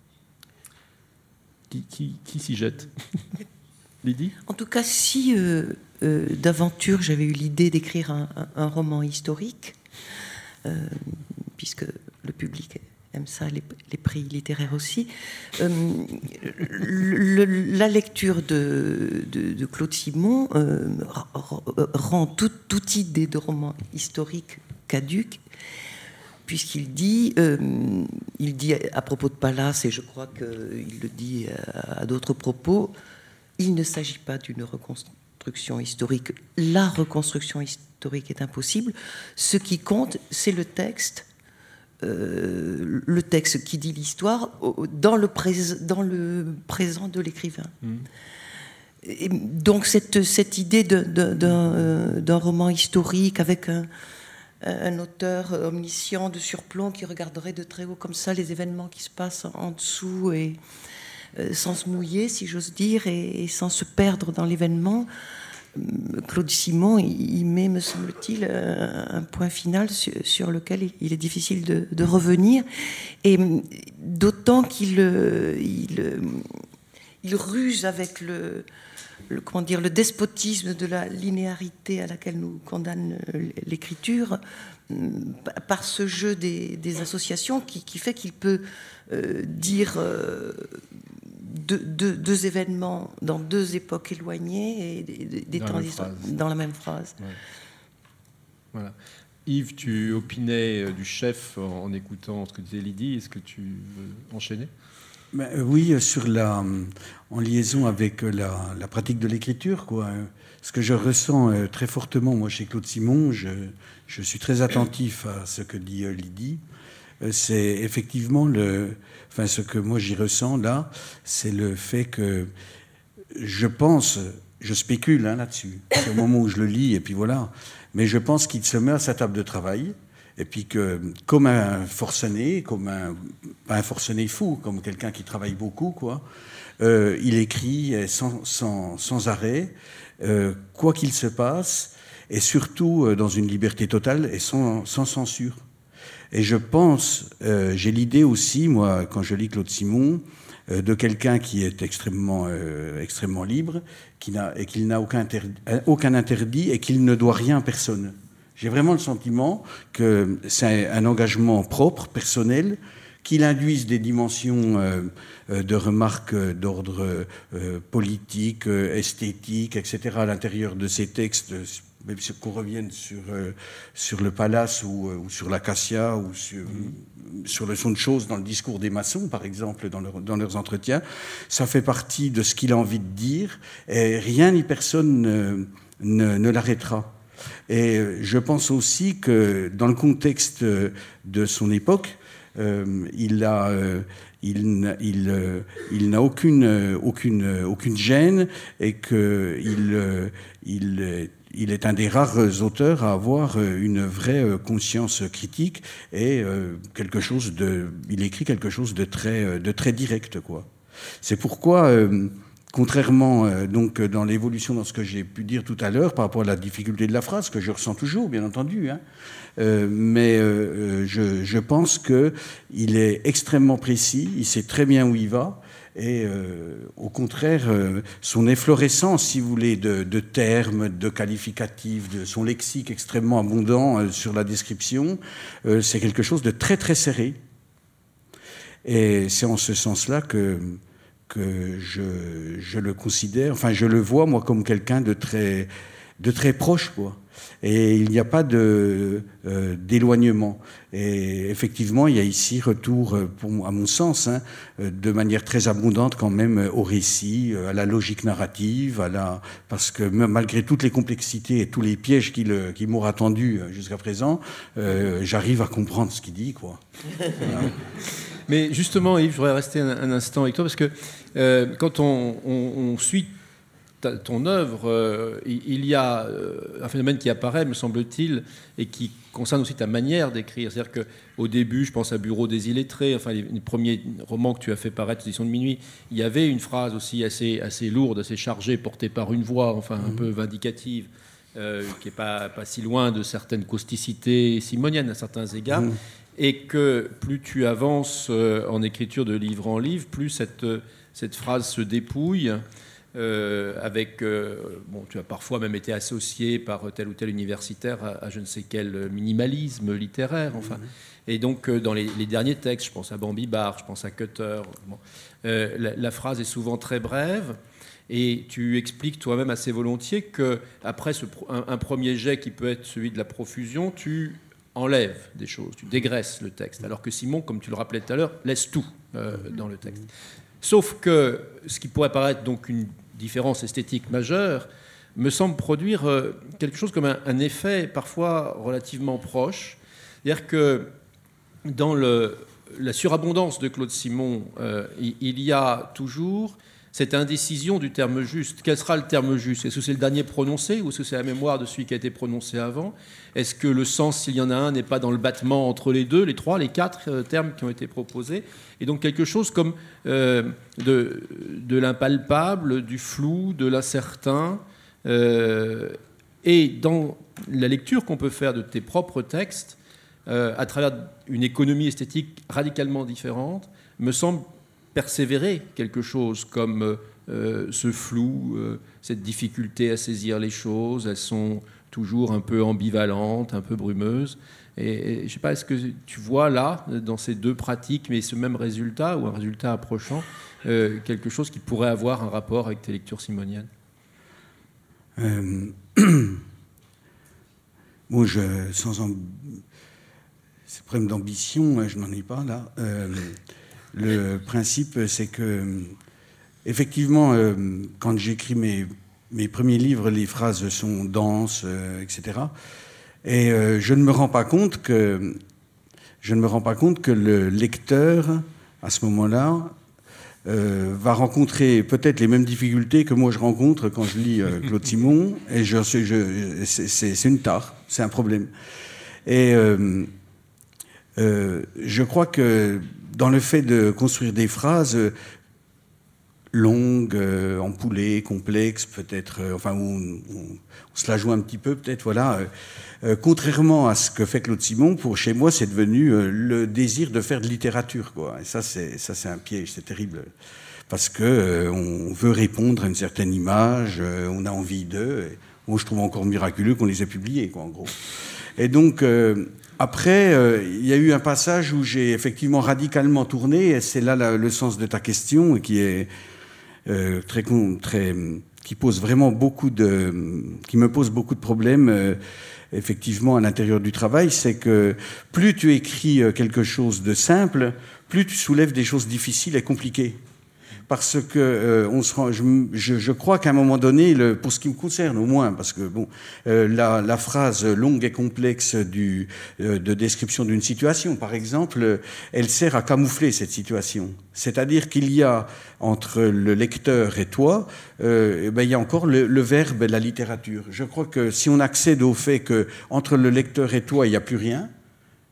Qui s'y jette? Lydie? En tout cas, si d'aventure j'avais eu l'idée d'écrire un roman historique, puisque le public aime ça, les prix littéraires aussi. La lecture de Claude Simon rend toute idée de roman historique caduque, puisqu'il dit à propos de Pallas, et je crois qu'il le dit à d'autres propos, il ne s'agit pas d'une reconstruction historique. La reconstruction historique est impossible. Ce qui compte, c'est le texte qui dit l'histoire dans le présent de l'écrivain. Et donc cette idée d'un roman historique avec un auteur omniscient de surplomb qui regarderait de très haut comme ça les événements qui se passent en dessous et sans se mouiller, si j'ose dire, et sans se perdre dans l'événement, Claude Simon, il met, me semble-t-il, un point final sur lequel il est difficile de revenir, et d'autant qu'il ruse avec le despotisme de la linéarité à laquelle nous condamne l'écriture, par ce jeu des associations qui fait qu'il peut dire deux événements dans 2 époques éloignées et des temps dans la même phrase. Ouais. Voilà. Yves, tu opinais du chef en écoutant ce que disait Lydie. Est-ce que tu veux enchaîner? Oui, en liaison avec la pratique de l'écriture, quoi. Ce que je ressens très fortement, moi, chez Claude Simon, je suis très attentif à ce que dit Lydie. C'est effectivement ce que moi j'y ressens là, c'est le fait que je spécule là-dessus. C'est au moment où je le lis et puis voilà. Mais je pense qu'il se met à sa table de travail et puis que, comme un forcené, pas un forcené fou, comme quelqu'un qui travaille beaucoup, quoi, il écrit sans arrêt, quoi qu'il se passe, et surtout dans une liberté totale et sans censure. Et je pense, j'ai l'idée aussi, moi, quand je lis Claude Simon, de quelqu'un qui est extrêmement libre, qu'il n'a aucun interdit et qu'il ne doit rien à personne. J'ai vraiment le sentiment que c'est un engagement propre, personnel, qu'il induise des dimensions de remarques d'ordre politique, esthétique, etc. à l'intérieur de ces textes, même qu'on revienne sur le Pallas ou sur l'Acacia ou sur le son de choses dans le discours des maçons, par exemple, dans leurs entretiens. Ça fait partie de ce qu'il a envie de dire et rien ni personne ne l'arrêtera. Et je pense aussi que dans le contexte de son époque, il n'a aucune gêne et qu'il est un des rares auteurs à avoir une vraie conscience critique et il écrit quelque chose de très direct, quoi. C'est pourquoi contrairement donc dans l'évolution, dans ce que j'ai pu dire tout à l'heure, par rapport à la difficulté de la phrase, que je ressens toujours, bien entendu, hein, mais je pense qu'il est extrêmement précis, il sait très bien où il va, et au contraire, son efflorescence, si vous voulez, de termes, de qualificatifs, de son lexique extrêmement abondant sur la description, c'est quelque chose de très très serré. Et c'est en ce sens-là que je le considère, enfin je le vois moi comme quelqu'un de très proche, quoi. Et il n'y a pas d'éloignement. Et effectivement, il y a ici retour, à mon sens, hein, de manière très abondante quand même au récit, à la logique narrative, parce que malgré toutes les complexités et tous les pièges qui m'auront attendu jusqu'à présent, j'arrive à comprendre ce qu'il dit, quoi. Voilà. Mais justement, Yves, je voudrais rester un instant avec toi, parce que quand on suit ton œuvre, il y a un phénomène qui apparaît, me semble-t-il, et qui concerne aussi ta manière d'écrire. C'est-à-dire qu'au début, je pense à Bureau des illettrés, enfin les premiers romans que tu as fait paraître, Éditions de minuit, il y avait une phrase aussi assez lourde, assez chargée, portée par une voix, enfin un peu vindicative, qui n'est pas si loin de certaines causticités simoniennes à certains égards. Et que plus tu avances en écriture de livre en livre, plus cette phrase se dépouille. Tu as parfois même été associé par tel ou tel universitaire à je ne sais quel minimalisme littéraire, enfin. Et donc, dans les derniers textes, je pense à Bambi-Barre, je pense à Cutter, la phrase est souvent très brève, et tu expliques toi-même assez volontiers qu'après un premier jet qui peut être celui de la profusion, tu enlèves des choses, tu dégraisses le texte, alors que Simon, comme tu le rappelais tout à l'heure, laisse tout dans le texte. Sauf que ce qui pourrait paraître donc une différence esthétique majeure me semble produire quelque chose comme un effet parfois relativement proche. C'est-à-dire que dans la surabondance de Claude Simon, il y a toujours cette indécision du terme juste. Quel sera le terme juste? Est-ce que c'est le dernier prononcé ou est-ce que c'est la mémoire de celui qui a été prononcé avant? Est-ce que le sens, s'il y en a un, n'est pas dans le battement entre les deux, les trois, les quatre termes qui ont été proposés? Et donc quelque chose comme de l'impalpable, du flou, de l'incertain. Et dans la lecture qu'on peut faire de tes propres textes, à travers une économie esthétique radicalement différente, me semble persévérer quelque chose comme ce flou, cette difficulté à saisir les choses. Elles sont toujours un peu ambivalentes, un peu brumeuses. Et je ne sais pas, est-ce que tu vois là, dans ces deux pratiques, mais ce même résultat, ou un résultat approchant, quelque chose qui pourrait avoir un rapport avec tes lectures simoniennes? Bon, c'est problème d'ambition, je n'en ai pas là. Le principe, c'est que, effectivement, quand j'écris mes premiers livres, les phrases sont denses, etc. Et je ne me rends pas compte que le lecteur, à ce moment-là, va rencontrer peut-être les mêmes difficultés que moi je rencontre quand je lis Claude Simon. Et c'est une tare, c'est un problème. Et je crois que dans le fait de construire des phrases longues, empoulées, complexes, peut-être, enfin, on se la joue un petit peu, peut-être, voilà. Contrairement à ce que fait Claude Simon, pour chez moi, c'est devenu le désir de faire de littérature, quoi. Et ça, c'est un piège, c'est terrible. Parce que on veut répondre à une certaine image, on a envie d'eux. Et moi, je trouve encore miraculeux qu'on les ait publiés, quoi, en gros. Et donc, après, il y a eu un passage où j'ai effectivement radicalement tourné, et c'est là le sens de ta question, qui est qui pose vraiment qui me pose beaucoup de problèmes, effectivement, à l'intérieur du travail. C'est que plus tu écris quelque chose de simple, plus tu soulèves des choses difficiles et compliquées. Parce que je crois qu'à un moment donné, pour ce qui me concerne au moins, parce que bon, la phrase longue et complexe de description d'une situation, par exemple, elle sert à camoufler cette situation. C'est-à-dire qu'il y a entre le lecteur et toi, il y a encore le verbe et la littérature. Je crois que si on accède au fait que entre le lecteur et toi, il n'y a plus rien,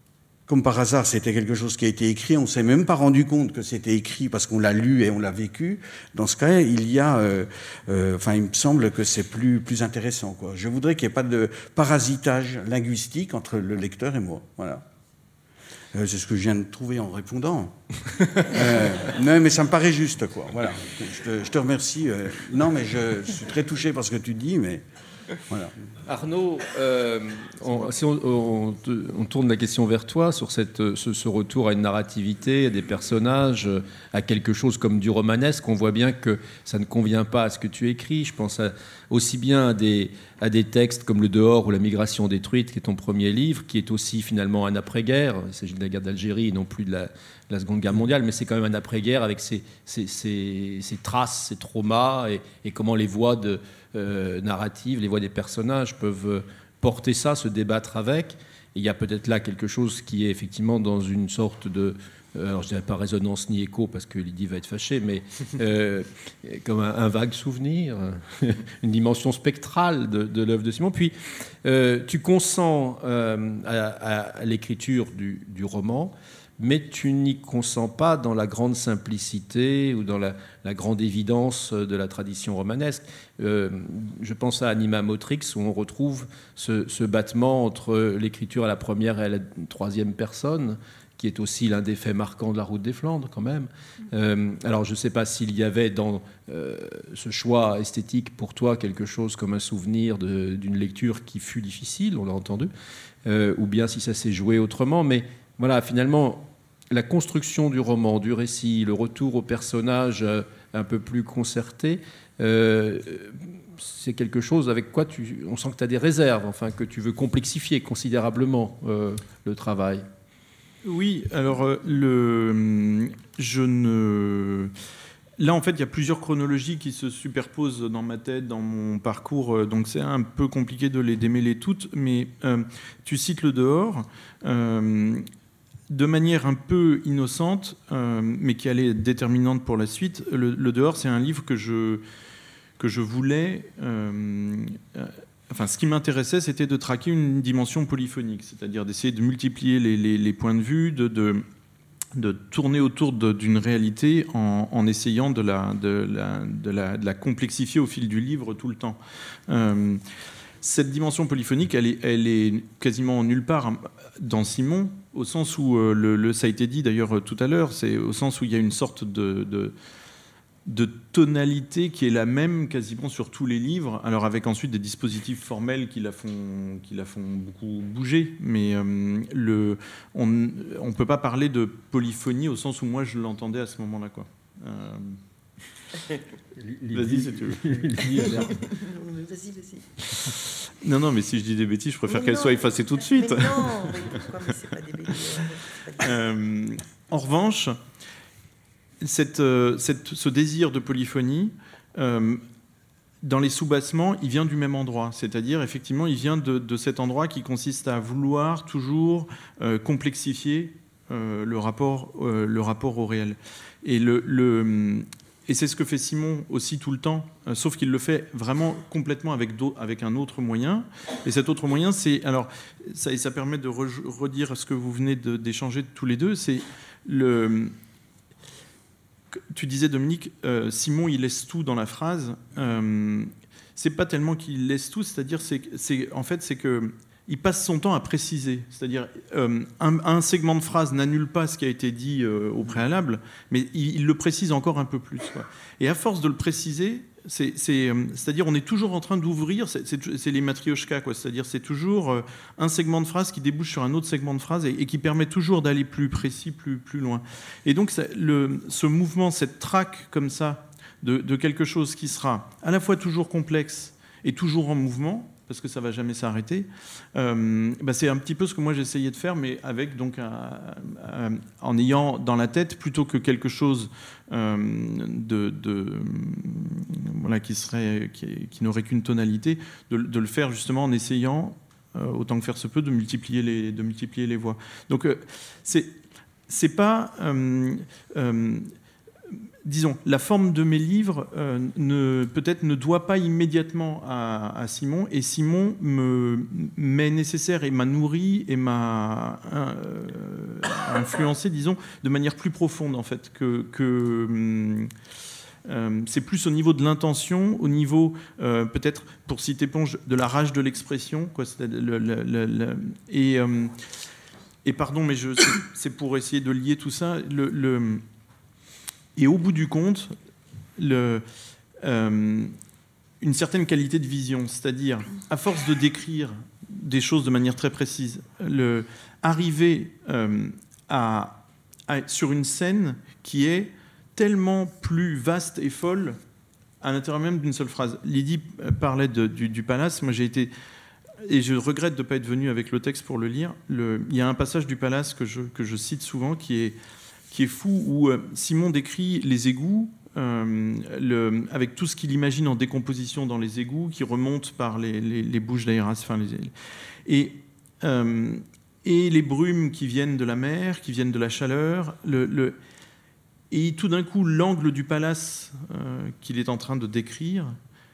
comme par hasard, c'était quelque chose qui a été écrit, on ne s'est même pas rendu compte que c'était écrit parce qu'on l'a lu et on l'a vécu. Dans ce cas, il y a, il me semble que c'est plus intéressant, quoi. Je voudrais qu'il n'y ait pas de parasitage linguistique entre le lecteur et moi. Voilà. C'est ce que je viens de trouver en répondant. Non, mais ça me paraît juste, quoi. Voilà. Je te remercie. Non, mais je suis très touché par ce que tu dis, mais voilà. Arnaud, si on tourne la question vers toi sur ce retour à une narrativité, à des personnages, à quelque chose comme du romanesque, on voit bien que ça ne convient pas à ce que tu écris. Je pense aussi bien à des textes comme Le Dehors ou La Migration détruite, qui est ton premier livre, qui est aussi finalement un après-guerre. Il s'agit de la guerre d'Algérie et non plus de la Seconde Guerre mondiale, mais c'est quand même un après-guerre avec ses traces, ses traumas et comment les voix narratives, les voix des personnages peuvent porter ça, se débattre avec. Et il y a peut-être là quelque chose qui est effectivement dans une sorte de... alors je ne dirais pas résonance ni écho parce que Lydie va être fâchée, mais comme un vague souvenir, une dimension spectrale de l'œuvre de Simon. Puis tu consens à l'écriture du roman, mais tu n'y consens pas dans la grande simplicité ou dans la grande évidence de la tradition romanesque. Je pense à Anima Motrix, où on retrouve ce battement entre l'écriture à la première et à la troisième personne, qui est aussi l'un des faits marquants de la Route des Flandres, quand même. Alors, je ne sais pas s'il y avait dans ce choix esthétique pour toi quelque chose comme un souvenir d'une lecture qui fut difficile, on l'a entendu, ou bien si ça s'est joué autrement. Mais voilà, finalement, la construction du roman, du récit, le retour au personnage un peu plus concerté, c'est quelque chose avec quoi on sent que tu as des réserves, enfin, que tu veux complexifier considérablement le travail. Oui, alors là, en fait, il y a plusieurs chronologies qui se superposent dans ma tête, dans mon parcours, donc c'est un peu compliqué de les démêler toutes, mais tu cites Le Dehors, de manière un peu innocente, mais qui allait être déterminante pour la suite. Le Dehors, c'est un livre que je voulais... ce qui m'intéressait, c'était de traquer une dimension polyphonique, c'est-à-dire d'essayer de multiplier les points de vue, de tourner autour d'une réalité en essayant de la complexifier au fil du livre tout le temps. Cette dimension polyphonique, elle est quasiment nulle part dans Simon, au sens où, ça a été dit d'ailleurs tout à l'heure, c'est au sens où il y a une sorte de tonalité qui est la même quasiment sur tous les livres, alors avec ensuite des dispositifs formels qui la font beaucoup bouger, mais on ne peut pas parler de polyphonie au sens où moi je l'entendais à ce moment-là, quoi. Vas-y, si tu veux. Vas-y. Non, mais si je dis des bêtises, je préfère qu'elles soient effacées tout de suite. Mais non, pourquoi, mais c'est pas des bêtises. En revanche, ce désir de polyphonie, dans les soubassements, il vient du même endroit. C'est-à-dire, effectivement, il vient de cet endroit qui consiste à vouloir toujours complexifier le rapport au réel. Et c'est ce que fait Simon aussi tout le temps, sauf qu'il le fait vraiment complètement avec un autre moyen. Et cet autre moyen, c'est... Alors, ça permet de redire ce que vous venez d'échanger tous les deux, c'est tu disais, Dominique, Simon, il laisse tout dans la phrase. C'est pas tellement qu'il laisse tout, c'est-à-dire, c'est que il passe son temps à préciser. C'est-à-dire, un segment de phrase n'annule pas ce qui a été dit au préalable, mais il le précise encore un peu plus, quoi. Et à force de le préciser, c'est-à-dire, on est toujours en train d'ouvrir, c'est les matrioshka, quoi. C'est-à-dire, c'est toujours un segment de phrase qui débouche sur un autre segment de phrase et qui permet toujours d'aller plus précis, plus loin. Et donc, ce mouvement, cette traque comme ça, de quelque chose qui sera à la fois toujours complexe et toujours en mouvement, parce que ça ne va jamais s'arrêter, c'est un petit peu ce que moi j'essayais de faire, mais avec donc en ayant dans la tête, plutôt que quelque chose qui n'aurait qu'une tonalité, de le faire justement en essayant, autant que faire se peut, de multiplier les voix. Donc c'est pas... disons, la forme de mes livres peut-être ne doit pas immédiatement à Simon, et Simon m'est nécessaire et m'a nourri et m'a influencé, disons, de manière plus profonde, en fait, c'est plus au niveau de l'intention, au niveau, peut-être, pour citer Ponge, de la rage de l'expression, quoi. Et pardon, mais c'est pour essayer de lier tout ça. Et au bout du compte, une certaine qualité de vision, c'est-à-dire, à force de décrire des choses de manière très précise, arriver sur une scène qui est tellement plus vaste et folle à l'intérieur même d'une seule phrase. Lydie parlait du palace. Moi, j'ai été... Et je regrette de ne pas être venu avec le texte pour le lire. Il y a un passage du palace que je cite souvent qui est fou, où Simon décrit les égouts, avec tout ce qu'il imagine en décomposition dans les égouts, qui remontent par les bouches d'aération, et les brumes qui viennent de la mer, qui viennent de la chaleur, et tout d'un coup, l'angle du palace qu'il est en train de décrire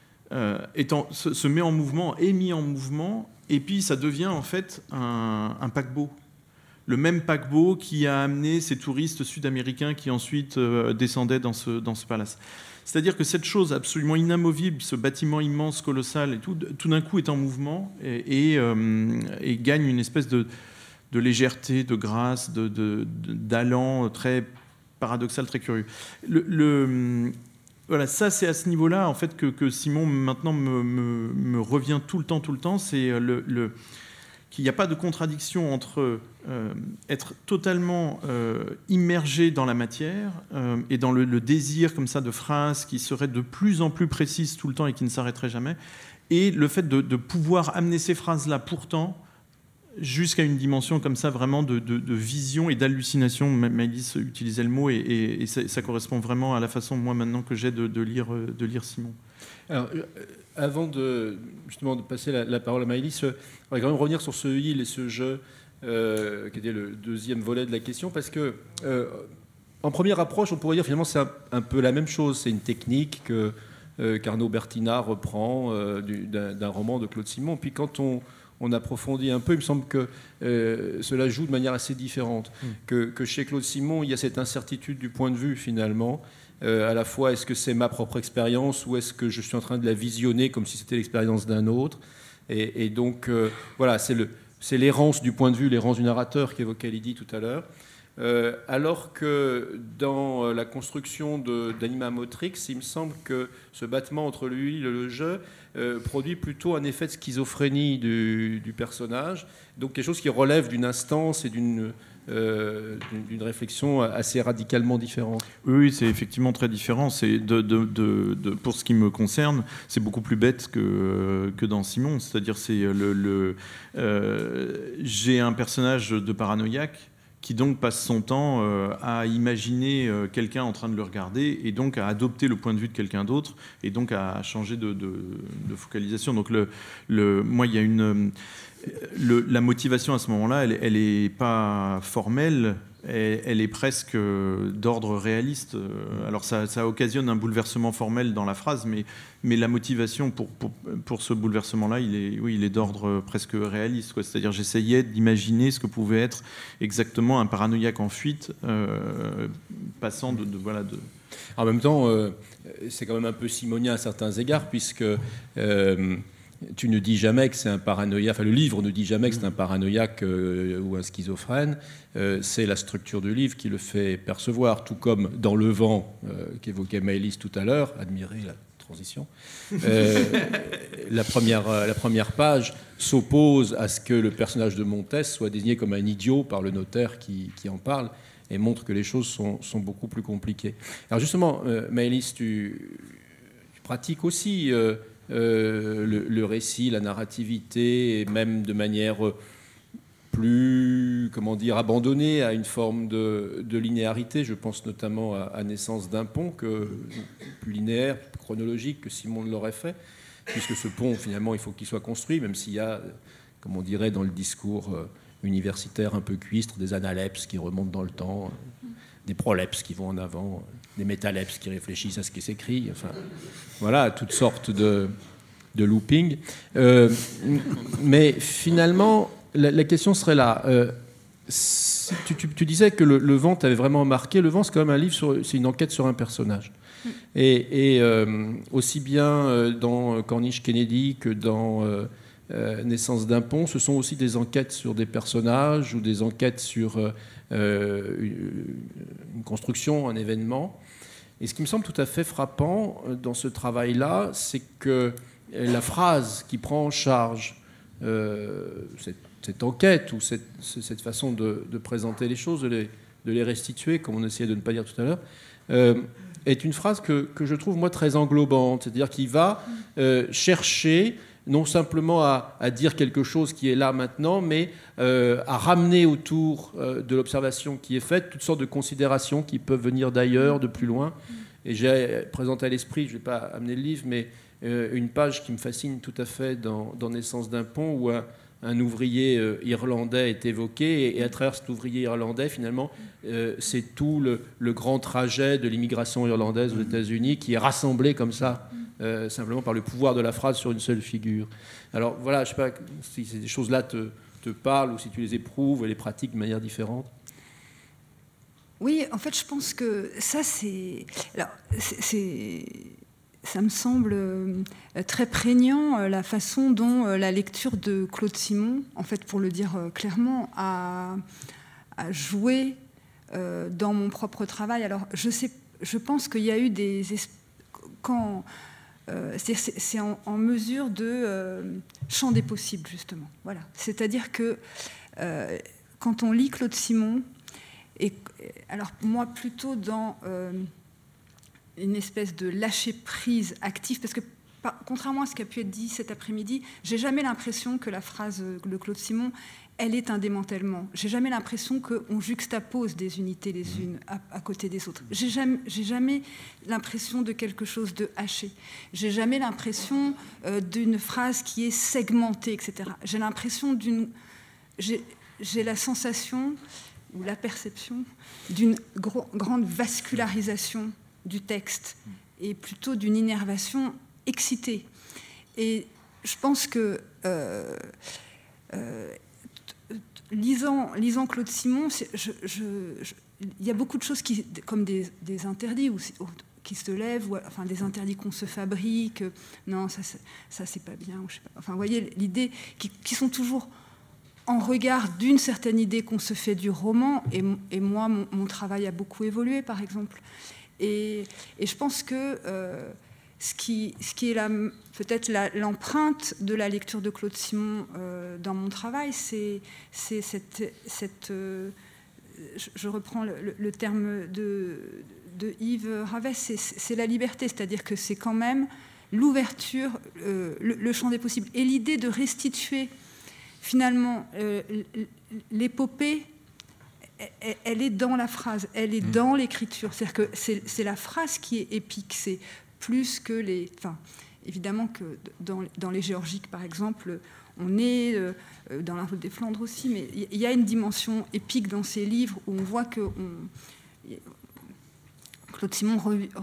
se met en mouvement, est mis en mouvement, et puis ça devient en fait un paquebot. Le même paquebot qui a amené ces touristes sud-américains qui ensuite descendaient dans ce palace. C'est-à-dire que cette chose absolument inamovible, ce bâtiment immense, colossal, et tout d'un coup est en mouvement et gagne une espèce de légèreté, de grâce, d'allant très paradoxal, très curieux. Voilà, ça c'est à ce niveau-là en fait que Simon maintenant me revient tout le temps. C'est qu'il n'y a pas de contradiction entre être totalement immergé dans la matière et dans le désir comme ça de phrases qui seraient de plus en plus précises tout le temps et qui ne s'arrêteraient jamais, et le fait de pouvoir amener ces phrases-là pourtant jusqu'à une dimension comme ça vraiment de vision et d'hallucination. Maëlys utilisait le mot et ça correspond vraiment à la façon, moi maintenant, que j'ai de lire Simon. Alors, avant justement de passer la parole à Maëlys, on va quand même revenir sur ce il et ce je, qui était le deuxième volet de la question, parce que en première approche, on pourrait dire finalement c'est un peu la même chose. C'est une technique qu'Arnaud Bertinat reprend d'un roman de Claude Simon. Puis quand on approfondit un peu, il me semble que cela joue de manière assez différente. Que chez Claude Simon, il y a cette incertitude du point de vue, finalement. À la fois, est-ce que c'est ma propre expérience ou est-ce que je suis en train de la visionner comme si c'était l'expérience d'un autre ? Et donc, voilà, c'est l'errance du point de vue, l'errance du narrateur qu'évoquait Lydie tout à l'heure. Alors que dans la construction d'Anima Motrix, il me semble que ce battement entre le il et le je produit plutôt un effet de schizophrénie du personnage, donc quelque chose qui relève d'une instance et d'une réflexion assez radicalement différente. Oui, c'est effectivement très différent. C'est pour ce qui me concerne, c'est beaucoup plus bête que dans Simon. C'est-à-dire, j'ai un personnage de paranoïaque qui donc passe son temps à imaginer quelqu'un en train de le regarder et donc à adopter le point de vue de quelqu'un d'autre et donc à changer de focalisation. Donc moi, il y a la motivation à ce moment-là, elle n'est pas formelle, elle est presque d'ordre réaliste. Alors ça occasionne un bouleversement formel dans la phrase, mais la motivation pour ce bouleversement-là, il est d'ordre presque réaliste, quoi. C'est-à-dire, j'essayais d'imaginer ce que pouvait être exactement un paranoïaque en fuite, passant de. En même temps, c'est quand même un peu simonien à certains égards, puisque tu ne dis jamais que c'est un paranoïaque, enfin le livre ne dit jamais que c'est un paranoïaque ou un schizophrène, c'est la structure du livre qui le fait percevoir, tout comme dans Le Vent, qu'évoquait Maëlys tout à l'heure, admirez la transition, la première page s'oppose à ce que le personnage de Montes soit désigné comme un idiot par le notaire qui en parle, et montre que les choses sont beaucoup plus compliquées. Alors justement, Maëlys, tu pratiques aussi le récit, la narrativité, et même de manière plus, abandonnée à une forme de linéarité. Je pense notamment à Naissance d'un pont, plus linéaire, plus chronologique que Simon ne l'aurait fait, puisque ce pont, finalement, il faut qu'il soit construit, même s'il y a, comme on dirait dans le discours universitaire un peu cuistre, des analepses qui remontent dans le temps, des prolepses qui vont en avant. des métalepses qui réfléchissent à ce qui s'écrit, enfin, voilà, toutes sortes de looping. Mais finalement, la question serait là. Tu disais que le vent t'avait vraiment marqué. Le vent, c'est quand même un livre, c'est une enquête sur un personnage. Et aussi bien dans Corniche Kennedy que dans Naissance d'un pont, ce sont aussi des enquêtes sur des personnages ou des enquêtes sur une construction, un événement. Et ce qui me semble tout à fait frappant dans ce travail-là, c'est que la phrase qui prend en charge cette enquête ou cette façon de présenter les choses, de les restituer, comme on essayait de ne pas dire tout à l'heure, est une phrase que je trouve, moi, très englobante. C'est-à-dire qu'il va chercher non simplement à dire quelque chose qui est là maintenant, mais à ramener autour de l'observation qui est faite toutes sortes de considérations qui peuvent venir d'ailleurs, de plus loin. Et j'ai présenté à l'esprit, je ne vais pas amener le livre, mais une page qui me fascine tout à fait dans Naissance d'un pont, où un ouvrier irlandais est évoqué, et à travers cet ouvrier irlandais, finalement, c'est tout le grand trajet de l'immigration irlandaise aux États-Unis qui est rassemblé comme ça, simplement par le pouvoir de la phrase sur une seule figure. Alors voilà, je ne sais pas si ces choses-là te parlent ou si tu les éprouves et les pratiques de manière différente. Oui, en fait, je pense que ça, ça me semble très prégnant, la façon dont la lecture de Claude Simon, en fait, pour le dire clairement, a joué dans mon propre travail. Alors, je pense qu'il y a eu c'est en mesure de champ des possibles, justement. Voilà. C'est-à-dire que quand on lit Claude Simon, et alors moi plutôt dans une espèce de lâcher-prise actif, parce que contrairement à ce qui a pu être dit cet après-midi, j'ai jamais l'impression que la phrase de Claude Simon, elle est un démantèlement. J'ai jamais l'impression qu'on juxtapose des unités les unes à côté des autres. J'ai jamais l'impression de quelque chose de haché. J'ai jamais l'impression d'une phrase qui est segmentée, etc. J'ai l'impression j'ai la sensation ou la perception d'une grande vascularisation du texte et plutôt d'une innervation excitée. Et je pense que lisant Claude Simon, il y a beaucoup de choses comme des interdits qui se lèvent, enfin des interdits qu'on se fabrique. Non, ça c'est pas bien. Je sais pas. Enfin, vous voyez l'idée qui sont toujours en regard d'une certaine idée qu'on se fait du roman, et moi, mon travail a beaucoup évolué, par exemple. Et je pense que ce qui est peut-être l'empreinte de la lecture de Claude Simon dans mon travail, c'est cette je reprends le terme de Yves Ravès, c'est la liberté, c'est-à-dire que c'est quand même l'ouverture, le champ des possibles, et l'idée de restituer finalement l'épopée, elle est dans la phrase, elle est dans l'écriture. C'est-à-dire que c'est la phrase qui est épique, c'est plus que les... Enfin, évidemment que dans les Géorgiques, par exemple, on est dans la Route des Flandres aussi, mais il y a une dimension épique dans ces livres où on voit que Claude Simon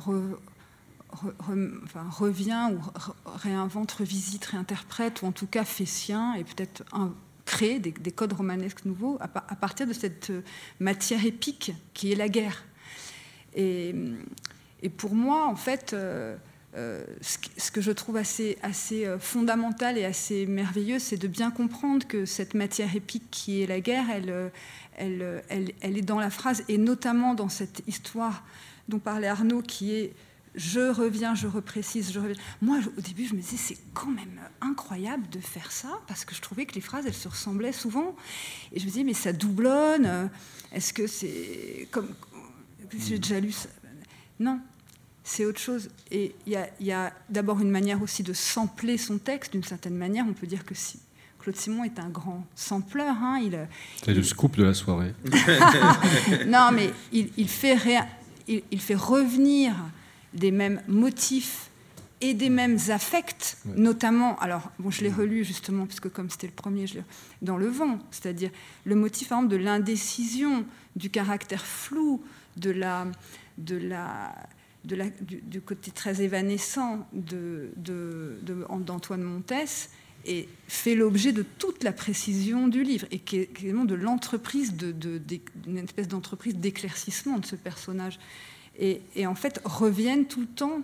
revient ou réinvente, revisite, réinterprète, ou en tout cas fait sien, et peut-être crée des codes romanesques nouveaux à partir de cette matière épique qui est la guerre. Et pour moi, en fait, ce que je trouve assez fondamental et assez merveilleux, c'est de bien comprendre que cette matière épique qui est la guerre, elle est dans la phrase, et notamment dans cette histoire dont parlait Arnaud, qui est « je reviens, je reprécise, je reviens ». Moi, au début, je me disais, c'est quand même incroyable de faire ça, parce que je trouvais que les phrases, elles se ressemblaient souvent. Et je me disais, mais ça doublonne, est-ce que c'est comme... J'ai déjà lu ça. Non, c'est autre chose. Et il y a d'abord une manière aussi de sampler son texte, d'une certaine manière. On peut dire que Claude Simon est un grand sampleur. Hein, c'est le scoop de la soirée. Non, mais il fait revenir des mêmes motifs et des mêmes affects, notamment, alors, bon, je l'ai relu justement, puisque comme c'était le premier, dans Le Vent, c'est-à-dire le motif, par exemple, de l'indécision, du caractère flou, du côté très évanescent d'Antoine Montès et fait l'objet de toute la précision du livre et qui est vraiment de l'entreprise, d'une espèce d'entreprise d'éclaircissement de ce personnage. Et en fait, reviennent tout le temps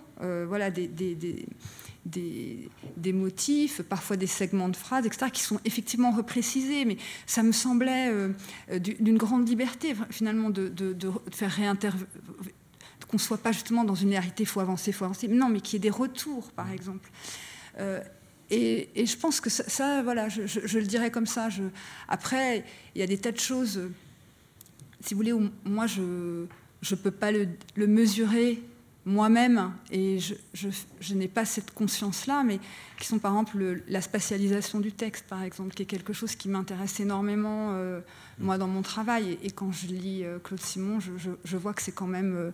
des motifs, parfois des segments de phrases, etc., qui sont effectivement reprécisés, mais ça me semblait d'une grande liberté, finalement, de faire qu'on ne soit pas justement dans une linéarité, il faut avancer, non, mais qu'il y ait des retours, par exemple. Et je pense que ça voilà, je le dirais comme ça. Après, il y a des tas de choses, si vous voulez, où moi, je ne peux pas le mesurer moi-même, et je n'ai pas cette conscience-là, mais qui sont par exemple la spatialisation du texte, par exemple, qui est quelque chose qui m'intéresse énormément, moi, dans mon travail. Et quand je lis Claude Simon, je vois que c'est quand même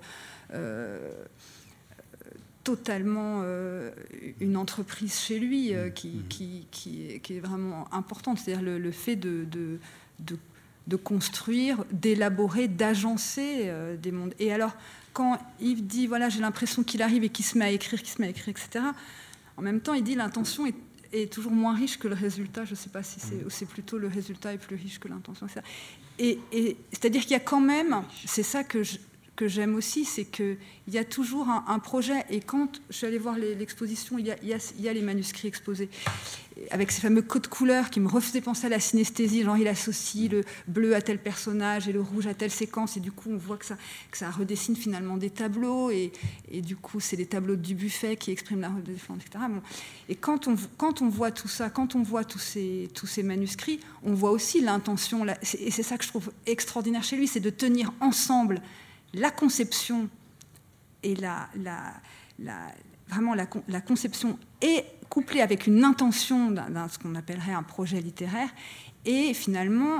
totalement une entreprise chez lui qui est vraiment importante. C'est-à-dire le fait de construire, d'élaborer, d'agencer des mondes. Et alors, quand Yves dit, voilà, j'ai l'impression qu'il arrive et qu'il se met à écrire, etc., en même temps, il dit l'intention est toujours moins riche que le résultat. Je ne sais pas si c'est plutôt le résultat est plus riche que l'intention, etc. Et c'est-à-dire qu'il y a quand même, c'est ça que j'aime aussi, c'est qu'il y a toujours un projet. Et quand je suis allée voir l'exposition, il y a les manuscrits exposés, avec ces fameux codes couleurs qui me refaisaient penser à la synesthésie. Genre, il associe le bleu à tel personnage et le rouge à telle séquence. Et du coup, on voit que ça redessine finalement des tableaux. Et du coup, c'est les tableaux de Dubuffet qui expriment la redescente, etc. Bon. Et quand on voit tout ça, quand on voit tous ces manuscrits, on voit aussi l'intention. Et c'est ça que je trouve extraordinaire chez lui, c'est de tenir ensemble la conception et vraiment la conception est couplée avec une intention d'un ce qu'on appellerait un projet littéraire, et finalement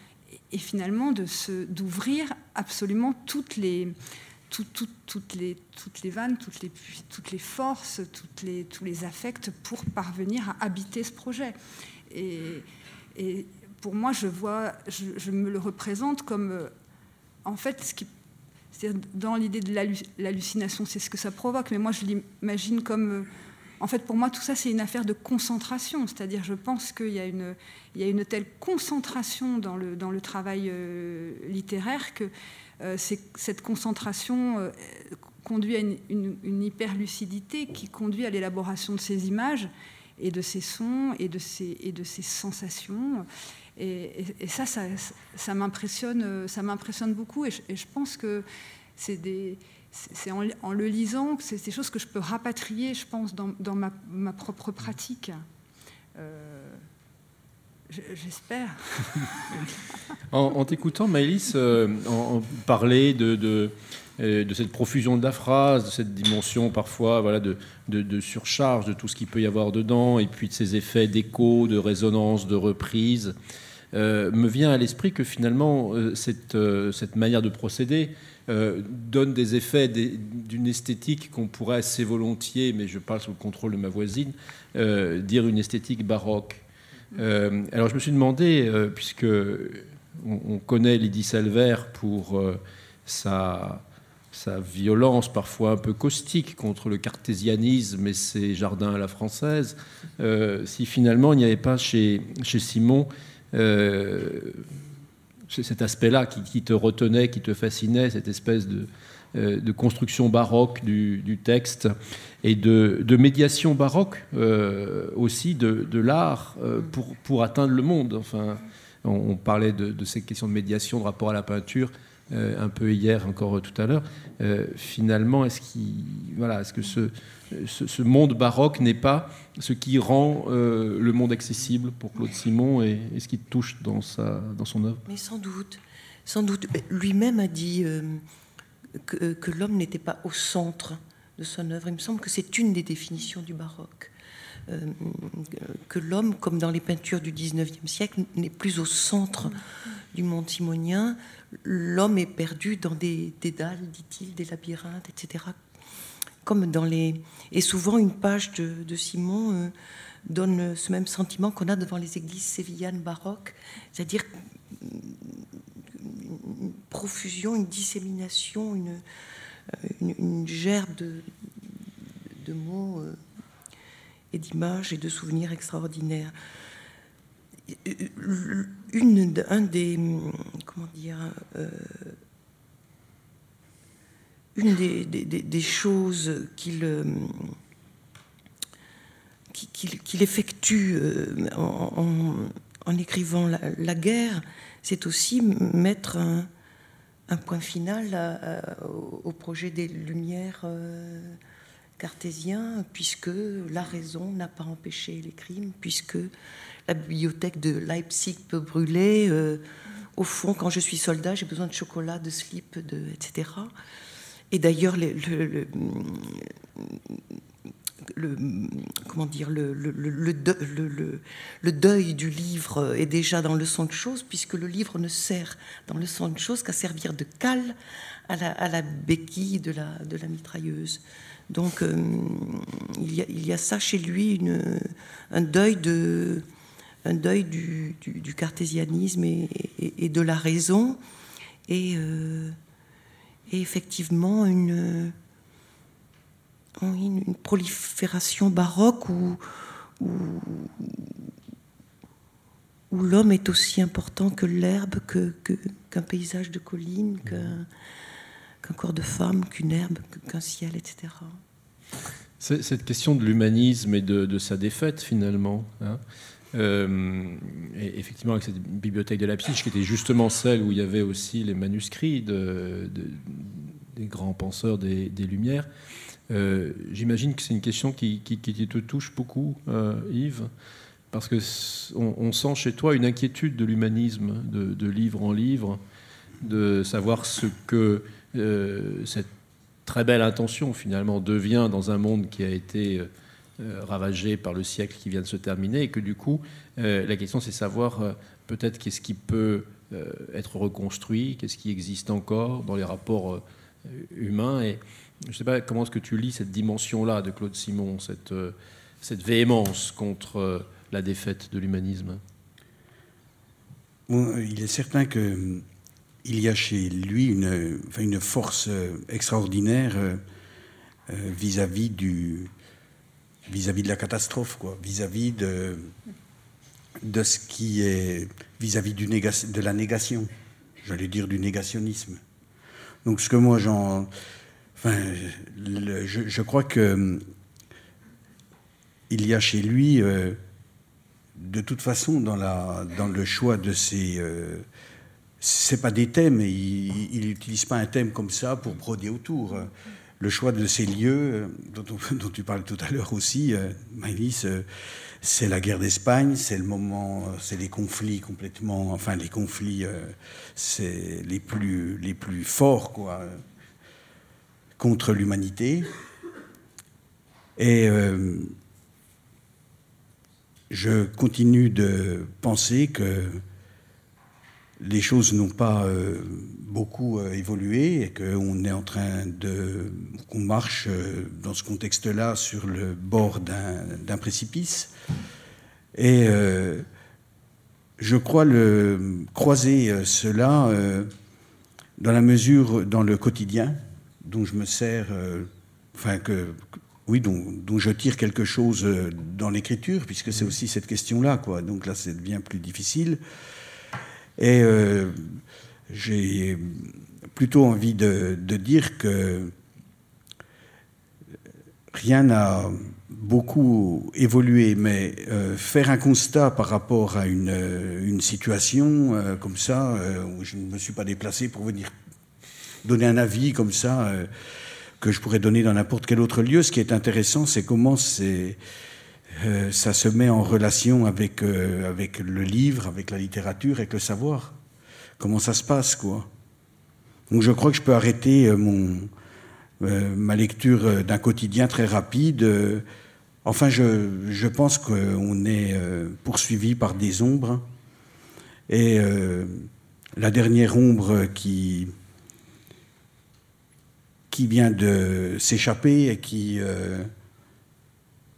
d'ouvrir absolument toutes les vannes, toutes les forces, tous les affects pour parvenir à habiter ce projet. Et pour moi, je me le représente comme en fait c'est-à-dire, dans l'idée de l'hallucination, c'est ce que ça provoque, mais moi je l'imagine comme... en fait, pour moi, tout ça, c'est une affaire de concentration. C'est-à-dire, je pense qu'il y a une telle concentration dans le travail littéraire que cette concentration conduit à une hyper-lucidité qui conduit à l'élaboration de ces images et de ces sons et de ces sensations. Et ça m'impressionne beaucoup. Et je pense que c'est en le lisant que c'est des choses que je peux rapatrier, je pense, dans ma propre pratique. J'espère. En t'écoutant, Maëlys, en parler de cette profusion de la phrase, de cette dimension parfois de surcharge de tout ce qu'il peut y avoir dedans, et puis de ces effets d'écho, de résonance, de reprise, me vient à l'esprit que finalement cette manière de procéder donne des effets d'une esthétique qu'on pourrait assez volontiers, mais je parle sous le contrôle de ma voisine, dire une esthétique baroque. Alors je me suis demandé, puisque on connaît Lydie Salvert pour sa violence parfois un peu caustique contre le cartésianisme et ses jardins à la française, si finalement il n'y avait pas chez Simon cet aspect-là qui te retenait, qui te fascinait, cette espèce de construction baroque du texte et de médiation baroque aussi de l'art pour atteindre le monde. Enfin, on parlait de ces questions de médiation, de rapport à la peinture, un peu hier, encore tout à l'heure. Finalement, est-ce que ce monde baroque n'est pas ce qui rend le monde accessible pour Claude Simon et ce qui te touche dans son œuvre? Mais sans doute. Lui-même a dit que l'homme n'était pas au centre de son œuvre. Il me semble que c'est une des définitions du baroque. Que l'homme, comme dans les peintures du XIXe siècle, n'est plus au centre du monde simonien. L'homme est perdu dans des dalles, dit-il, des labyrinthes, etc. Comme dans les... Et souvent, une page de Simon donne ce même sentiment qu'on a devant les églises sévillanes baroques, c'est-à-dire une profusion, une dissémination, une gerbe de mots et d'images et de souvenirs extraordinaires. Une des choses qu'il effectue en écrivant la guerre, c'est aussi mettre un point final au projet des Lumières cartésien, puisque la raison n'a pas empêché les crimes, puisque la bibliothèque de Leipzig peut brûler. Au fond, quand je suis soldat, j'ai besoin de chocolat, de slip, etc. Et d'ailleurs, le deuil du livre est déjà dans le son de choses, puisque le livre ne sert dans le son de choses qu'à servir de cale à la béquille de la mitrailleuse. Donc il y a ça chez lui, un deuil du cartésianisme et de la raison, et effectivement une prolifération baroque où l'homme est aussi important que l'herbe, qu'un paysage de collines, qu'un corps de femme, qu'une herbe, qu'un ciel, etc. Cette question de l'humanisme et de sa défaite, finalement, hein, et effectivement, avec cette bibliothèque de Leipzig, qui était justement celle où il y avait aussi les manuscrits des grands penseurs des Lumières, j'imagine que c'est une question qui te touche beaucoup, Yves, parce qu'on sent chez toi une inquiétude de l'humanisme, de livre en livre, de savoir ce que cette très belle intention finalement devient dans un monde qui a été ravagé par le siècle qui vient de se terminer, et que du coup la question c'est savoir peut-être qu'est-ce qui peut être reconstruit, qu'est-ce qui existe encore dans les rapports humains. Et je ne sais pas comment est-ce que tu lis cette dimension-là de Claude Simon, cette véhémence contre la défaite de l'humanisme. Bon, il est certain que il y a chez lui une force extraordinaire vis-à-vis de la catastrophe, quoi, vis-à-vis de ce qui est vis-à-vis de la négation, j'allais dire du négationnisme. Donc ce que moi je crois que il y a chez lui de toute façon dans le choix de ses c'est pas des thèmes, il n'utilise pas un thème comme ça pour broder autour. Le choix de ces lieux, dont tu parles tout à l'heure aussi, Maëlys, c'est la guerre d'Espagne, c'est le moment, c'est les conflits complètement, enfin les conflits, c'est les plus forts, quoi, contre l'humanité. Et je continue de penser que les choses n'ont pas beaucoup évolué et qu'on est en train qu'on marche dans ce contexte-là sur le bord d'un précipice. Et je crois croiser cela dans la mesure, dans le quotidien, dont je me sers, dont je tire quelque chose dans l'écriture, puisque c'est aussi cette question-là, quoi. Donc là, ça devient plus difficile. Et j'ai plutôt envie de dire que rien n'a beaucoup évolué, mais faire un constat par rapport à une situation comme ça, où je ne me suis pas déplacé pour venir donner un avis comme ça, que je pourrais donner dans n'importe quel autre lieu. Ce qui est intéressant, c'est comment ça se met en relation avec le livre, avec la littérature, avec le savoir. Comment ça se passe, quoi. Donc je crois que je peux arrêter ma lecture d'un quotidien très rapide. Enfin, je pense qu'on est poursuivi par des ombres. Et la dernière ombre qui vient de s'échapper et qui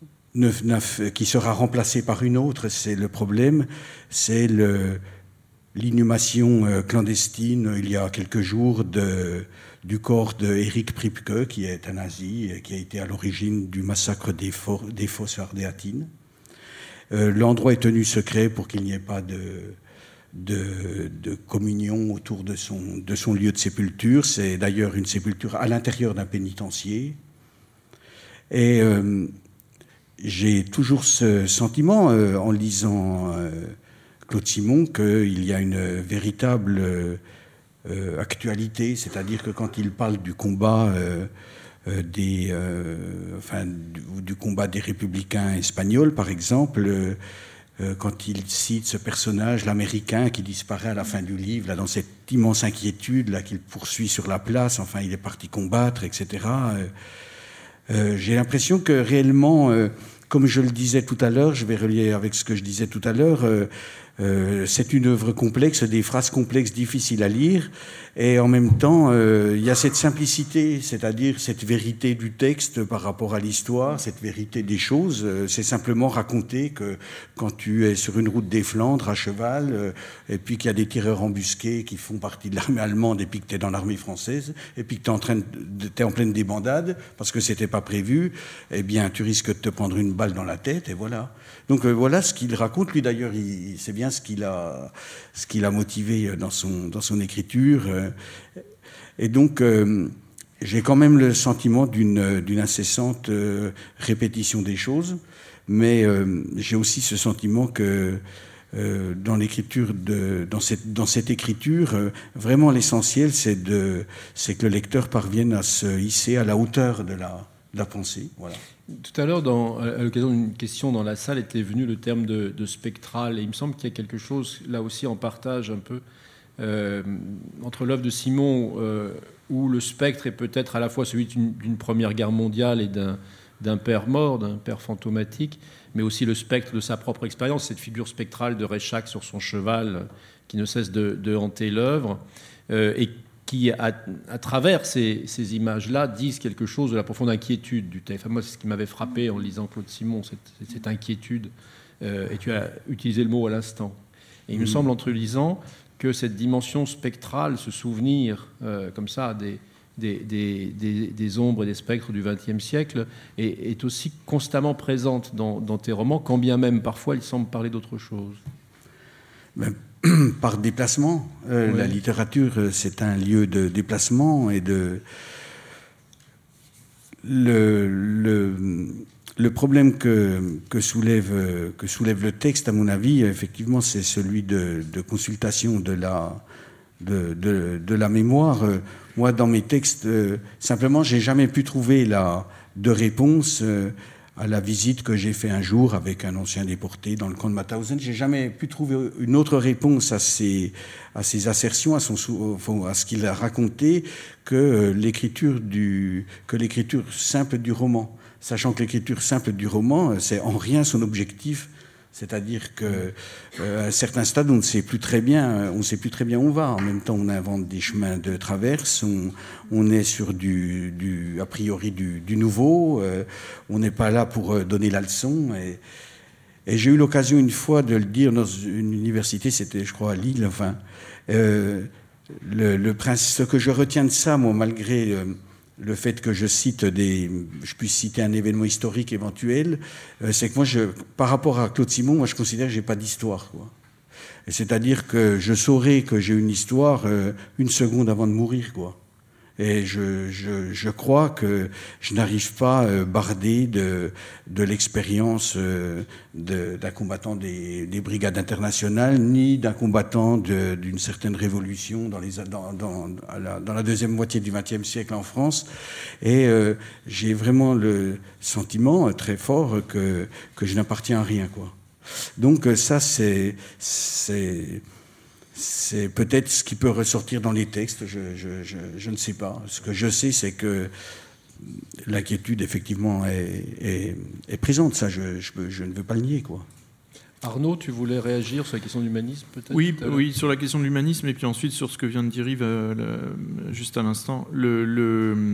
sera remplacée par une autre, c'est le problème, c'est l'inhumation clandestine, il y a quelques jours, du corps d'Éric Pripke, qui est un nazi et qui a été à l'origine du massacre des fosses ardéatines. L'endroit est tenu secret pour qu'il n'y ait pas de communion autour de son lieu de sépulture. C'est d'ailleurs une sépulture à l'intérieur d'un pénitencier. Et j'ai toujours ce sentiment, en lisant Claude Simon, qu'il y a une véritable actualité, c'est-à-dire que quand il parle du combat du combat des républicains espagnols, par exemple, quand il cite ce personnage, l'Américain, qui disparaît à la fin du livre, là, dans cette immense inquiétude là, qu'il poursuit sur la place, enfin, il est parti combattre, etc. J'ai l'impression que réellement, comme je le disais tout à l'heure, je vais relier avec ce que je disais tout à l'heure, c'est une œuvre complexe, des phrases complexes, difficiles à lire, et en même temps, il y a cette simplicité, c'est-à-dire cette vérité du texte par rapport à l'histoire, cette vérité des choses. C'est simplement raconter que quand tu es sur une route des Flandres à cheval, et puis qu'il y a des tireurs embusqués qui font partie de l'armée allemande, et puis que tu es dans l'armée française, et puis que tu es en pleine débandade, parce que c'était pas prévu, eh bien, tu risques de te prendre une balle dans la tête, et voilà. Donc voilà ce qu'il raconte. Lui d'ailleurs, c'est bien ce qui l'a motivé dans son écriture. Et donc j'ai quand même le sentiment d'une incessante répétition des choses, mais j'ai aussi ce sentiment que dans l'écriture dans cette écriture, vraiment l'essentiel, c'est que le lecteur parvienne à se hisser à la hauteur de la pensée. Voilà. Tout à l'heure, à l'occasion d'une question dans la salle, était venu le terme de spectral. Et il me semble qu'il y a quelque chose, là aussi, en partage un peu, entre l'œuvre de Simon, où le spectre est peut-être à la fois celui d'une première guerre mondiale et d'un père mort, d'un père fantomatique, mais aussi le spectre de sa propre expérience, cette figure spectrale de Rechac sur son cheval, qui ne cesse de hanter l'œuvre, et qui, à travers ces images-là, disent quelque chose de la profonde inquiétude du texte. Enfin, moi, c'est ce qui m'avait frappé en lisant Claude Simon, cette inquiétude. Et tu as utilisé le mot à l'instant. Et il me semble, en te lisant, que cette dimension spectrale, ce souvenir, comme ça, des ombres et des spectres du XXe siècle, est aussi constamment présente dans tes romans, quand bien même, parfois, il semble parler d'autre chose. Par déplacement. Oui. La littérature, c'est un lieu de déplacement et le problème que soulève le texte, à mon avis, effectivement, c'est celui de consultation de la mémoire. Moi, dans mes textes, simplement, j'ai jamais pu trouver de réponse à la visite que j'ai fait un jour avec un ancien déporté dans le camp de Mauthausen. J'ai jamais pu trouver une autre réponse à ses assertions, à ce qu'il a raconté, que l'écriture simple du roman. Sachant que l'écriture simple du roman, c'est en rien son objectif. C'est-à-dire qu'à un certain stade, on ne sait plus très bien où on va. En même temps, on invente des chemins de traverse, on est sur a priori du nouveau, on n'est pas là pour donner la leçon. Et j'ai eu l'occasion une fois de le dire dans une université, c'était je crois à Lille, enfin, ce que je retiens de ça, moi, malgré le fait que je puisse citer un événement historique éventuel, c'est que moi, par rapport à Claude Simon, moi, je considère que j'ai pas d'histoire, quoi. C'est-à-dire que je saurais que j'ai une histoire une seconde avant de mourir, quoi. Et je crois que je n'arrive pas bardé de l'expérience d'un combattant des brigades internationales, ni d'un combattant d'une certaine révolution dans la deuxième moitié du XXe siècle en France. Et j'ai vraiment le sentiment très fort que je n'appartiens à rien, quoi. Donc ça, c'est peut-être ce qui peut ressortir dans les textes, je ne sais pas. Ce que je sais, c'est que l'inquiétude, effectivement, est présente. Ça, je ne veux pas le nier, quoi. Arnaud, tu voulais réagir sur la question de l'humanisme, peut-être ? Oui, sur la question de l'humanisme, et puis ensuite sur ce que vient de dire Yves juste à l'instant.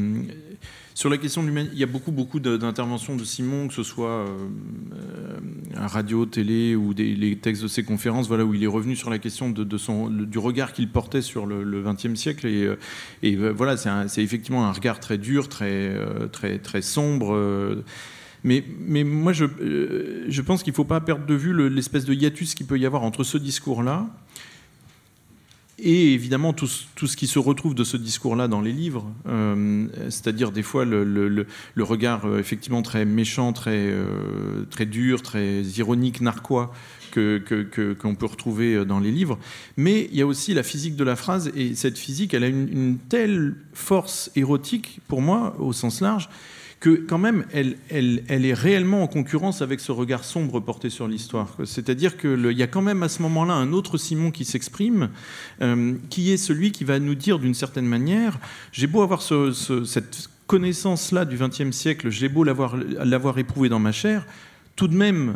Sur la question de l'humanisme, il y a beaucoup d'interventions de Simon, que ce soit radio, télé ou les textes de ses conférences, voilà, où il est revenu sur la question du regard qu'il portait sur le XXe siècle. Et voilà, c'est effectivement un regard très dur, très sombre. Mais moi, je pense qu'il ne faut pas perdre de vue l'espèce de hiatus qu'il peut y avoir entre ce discours-là et évidemment tout ce qui se retrouve de ce discours-là dans les livres, c'est-à-dire des fois le regard effectivement très méchant, très dur, très ironique, narquois qu'on peut retrouver dans les livres. Mais il y a aussi la physique de la phrase, et cette physique, elle a une telle force érotique, pour moi, au sens large, que quand même, elle est réellement en concurrence avec ce regard sombre porté sur l'histoire. C'est-à-dire qu'il y a quand même à ce moment-là un autre Simon qui s'exprime, qui est celui qui va nous dire d'une certaine manière, j'ai beau avoir cette connaissance-là du XXe siècle, j'ai beau l'avoir éprouvé dans ma chair, tout de même,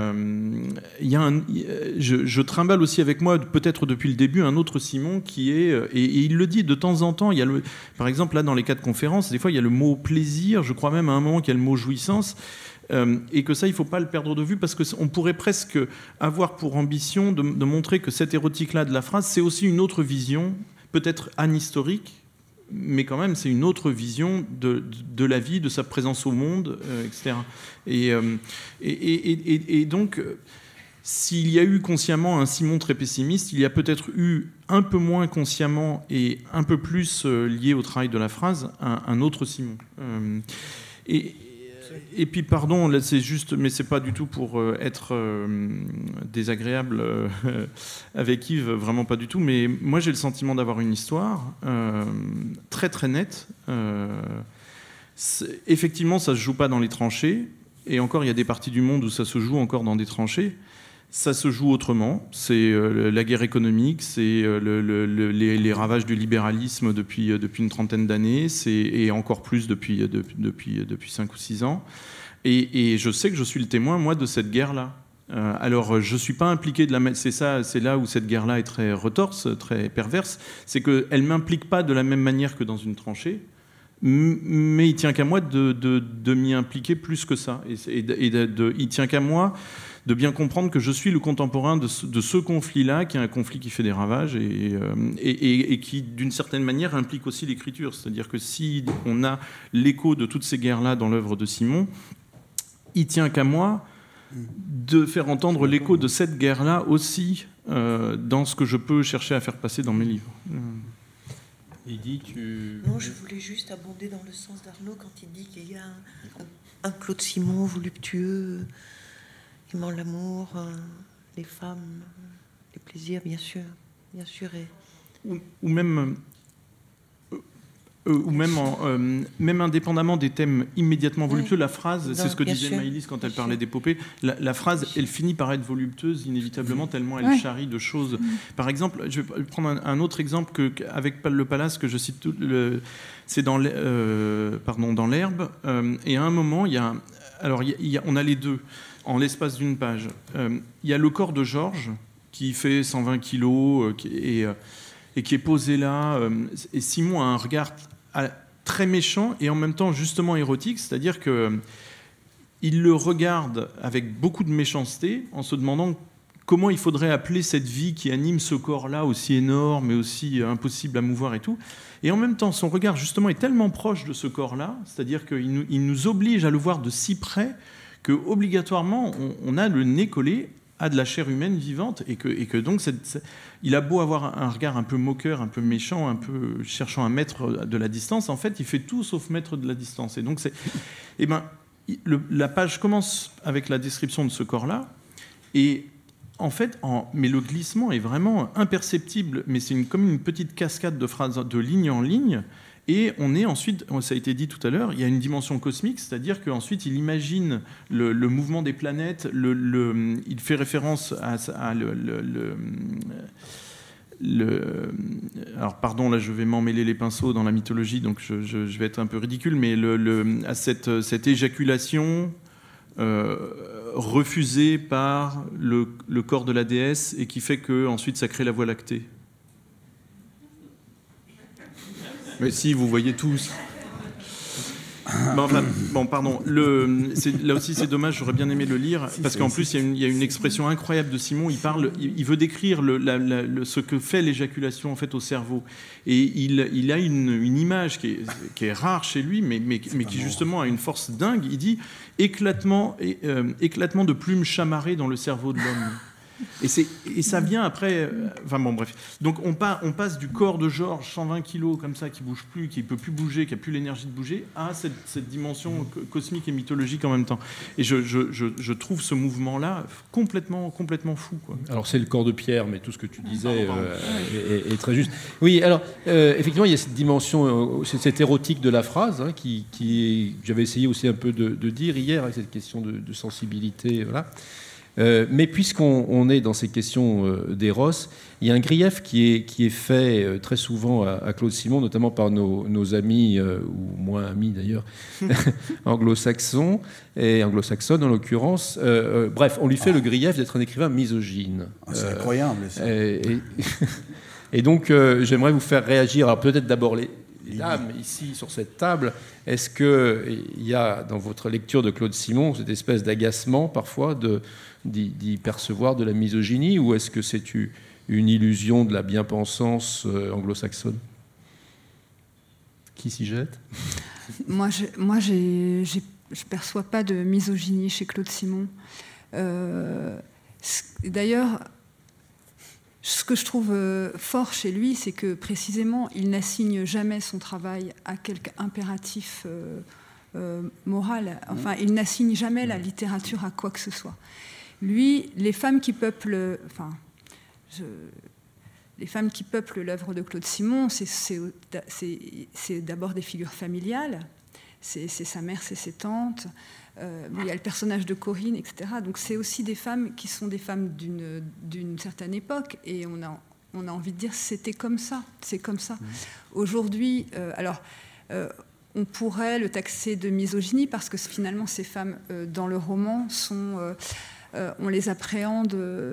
je trimballe aussi avec moi, peut-être depuis le début, un autre Simon qui est... Et il le dit de temps en temps, par exemple, là, dans les 4 conférences, des fois, il y a le mot plaisir, je crois même à un moment qu'il y a le mot jouissance, et que ça, il ne faut pas le perdre de vue, parce qu'on pourrait presque avoir pour ambition de montrer que cette érotique-là de la phrase, c'est aussi une autre vision, peut-être anhistorique, mais quand même, c'est une autre vision de la vie, de sa présence au monde, etc. Et donc, s'il y a eu consciemment un Simon très pessimiste, il y a peut-être eu un peu moins consciemment et un peu plus lié au travail de la phrase, un autre Simon. Et puis, pardon, là, c'est juste, mais c'est pas du tout pour être désagréable avec Yves, vraiment pas du tout. Mais moi, j'ai le sentiment d'avoir une histoire très très nette. Effectivement, ça se joue pas dans les tranchées. Et encore, il y a des parties du monde où ça se joue encore dans des tranchées. Ça se joue autrement. C'est la guerre économique, c'est les ravages du libéralisme depuis une trentaine d'années, et encore plus depuis 5 ou 6 ans. Et je sais que je suis le témoin, moi, de cette guerre-là. Alors, je ne suis pas impliqué c'est là où cette guerre-là est très retorse, très perverse, c'est qu'elle ne m'implique pas de la même manière que dans une tranchée, mais il tient qu'à moi de m'y impliquer plus que ça. Il tient qu'à moi de bien comprendre que je suis le contemporain de ce conflit-là, qui est un conflit qui fait des ravages et qui, d'une certaine manière, implique aussi l'écriture. C'est-à-dire que si on a l'écho de toutes ces guerres-là dans l'œuvre de Simon, il tient qu'à moi de faire entendre l'écho de cette guerre-là aussi dans ce que je peux chercher à faire passer dans mes livres. Non, je voulais juste abonder dans le sens d'Arnaud quand il dit qu'il y a un Claude Simon voluptueux, aimant l'amour, les femmes, les plaisirs, bien sûr, ou même même indépendamment des thèmes immédiatement voluptueux, la phrase, c'est ce que disait Maëlys quand elle parlait d'épopée, la phrase, elle finit par être voluptueuse inévitablement, tellement elle charrie de choses. Par exemple, je vais prendre un autre exemple avec le Palace que je cite, c'est dans l'herbe, et à un moment, on a les deux, en l'espace d'une page. Il y a le corps de Georges, qui fait 120 kilos, et qui est posé là, et Simon a un regard très méchant et en même temps justement érotique, c'est-à-dire qu'il le regarde avec beaucoup de méchanceté en se demandant comment il faudrait appeler cette vie qui anime ce corps-là aussi énorme et aussi impossible à mouvoir et tout. Et en même temps, son regard justement est tellement proche de ce corps-là, c'est-à-dire qu'il nous oblige à le voir de si près que obligatoirement on a le nez collé à de la chair humaine vivante, et que donc il a beau avoir un regard un peu moqueur, un peu méchant, un peu cherchant à mettre de la distance, en fait il fait tout sauf mettre de la distance. Et donc la page commence avec la description de ce corps-là, et en fait, mais le glissement est vraiment imperceptible, mais c'est comme une petite cascade de phrases de ligne en ligne. Et on est ensuite, ça a été dit tout à l'heure, il y a une dimension cosmique, c'est-à-dire qu'ensuite il imagine le mouvement des planètes, il fait référence à alors pardon, là je vais m'emmêler les pinceaux dans la mythologie, donc je vais être un peu ridicule, mais à cette éjaculation refusée par le corps de la déesse et qui fait qu'ensuite ça crée la Voie lactée. Mais si, vous voyez tous. Enfin, bon, pardon. Là aussi, c'est dommage. J'aurais bien aimé le lire parce qu'en plus, il y a une expression incroyable de Simon. Il veut décrire ce que fait l'éjaculation en fait au cerveau, et il a une image qui est rare chez lui, mais qui justement a une force dingue. Il dit éclatement de plumes chamarrées dans le cerveau de l'homme. Et ça vient après. Enfin bon, bref. Donc on passe du corps de Georges, 120 kilos comme ça, qui bouge plus, qui peut plus bouger, qui a plus l'énergie de bouger, à cette dimension cosmique et mythologique en même temps. Et je trouve ce mouvement-là complètement fou, quoi. Alors c'est le corps de Pierre, mais tout ce que tu disais est très juste. Oui, alors effectivement, il y a cette dimension, cette érotique de la phrase, hein, que j'avais essayé aussi un peu de dire hier, avec cette question de sensibilité, voilà. Mais puisqu'on est dans ces questions d'éros, il y a un grief qui est fait très souvent à Claude Simon, notamment par nos amis, ou moins amis d'ailleurs, anglo-saxons, et anglo-saxonnes en l'occurrence. Bref, on lui fait le grief d'être un écrivain misogyne. C'est incroyable, ça. Et donc, j'aimerais vous faire réagir. Alors peut-être d'abord les dames ici sur cette table. Est-ce qu'il y a dans votre lecture de Claude Simon cette espèce d'agacement parfois d'y percevoir de la misogynie, ou est-ce que c'est une illusion de la bien-pensance anglo-saxonne? Qui s'y jette? Moi, je perçois pas de misogynie chez Claude Simon. D'ailleurs, ce que je trouve fort chez lui, c'est que précisément, il n'assigne jamais son travail à quelque impératif moral. Enfin, il n'assigne jamais la littérature à quoi que ce soit. Lui, les femmes qui peuplent l'œuvre de Claude Simon, c'est d'abord des figures familiales. C'est sa mère, c'est ses tantes. Il y a le personnage de Corinne, etc. Donc c'est aussi des femmes qui sont des femmes d'une certaine époque, et on a envie de dire c'était comme ça, c'est comme ça. Aujourd'hui, on pourrait le taxer de misogynie parce que finalement ces femmes dans le roman sont, on les appréhende,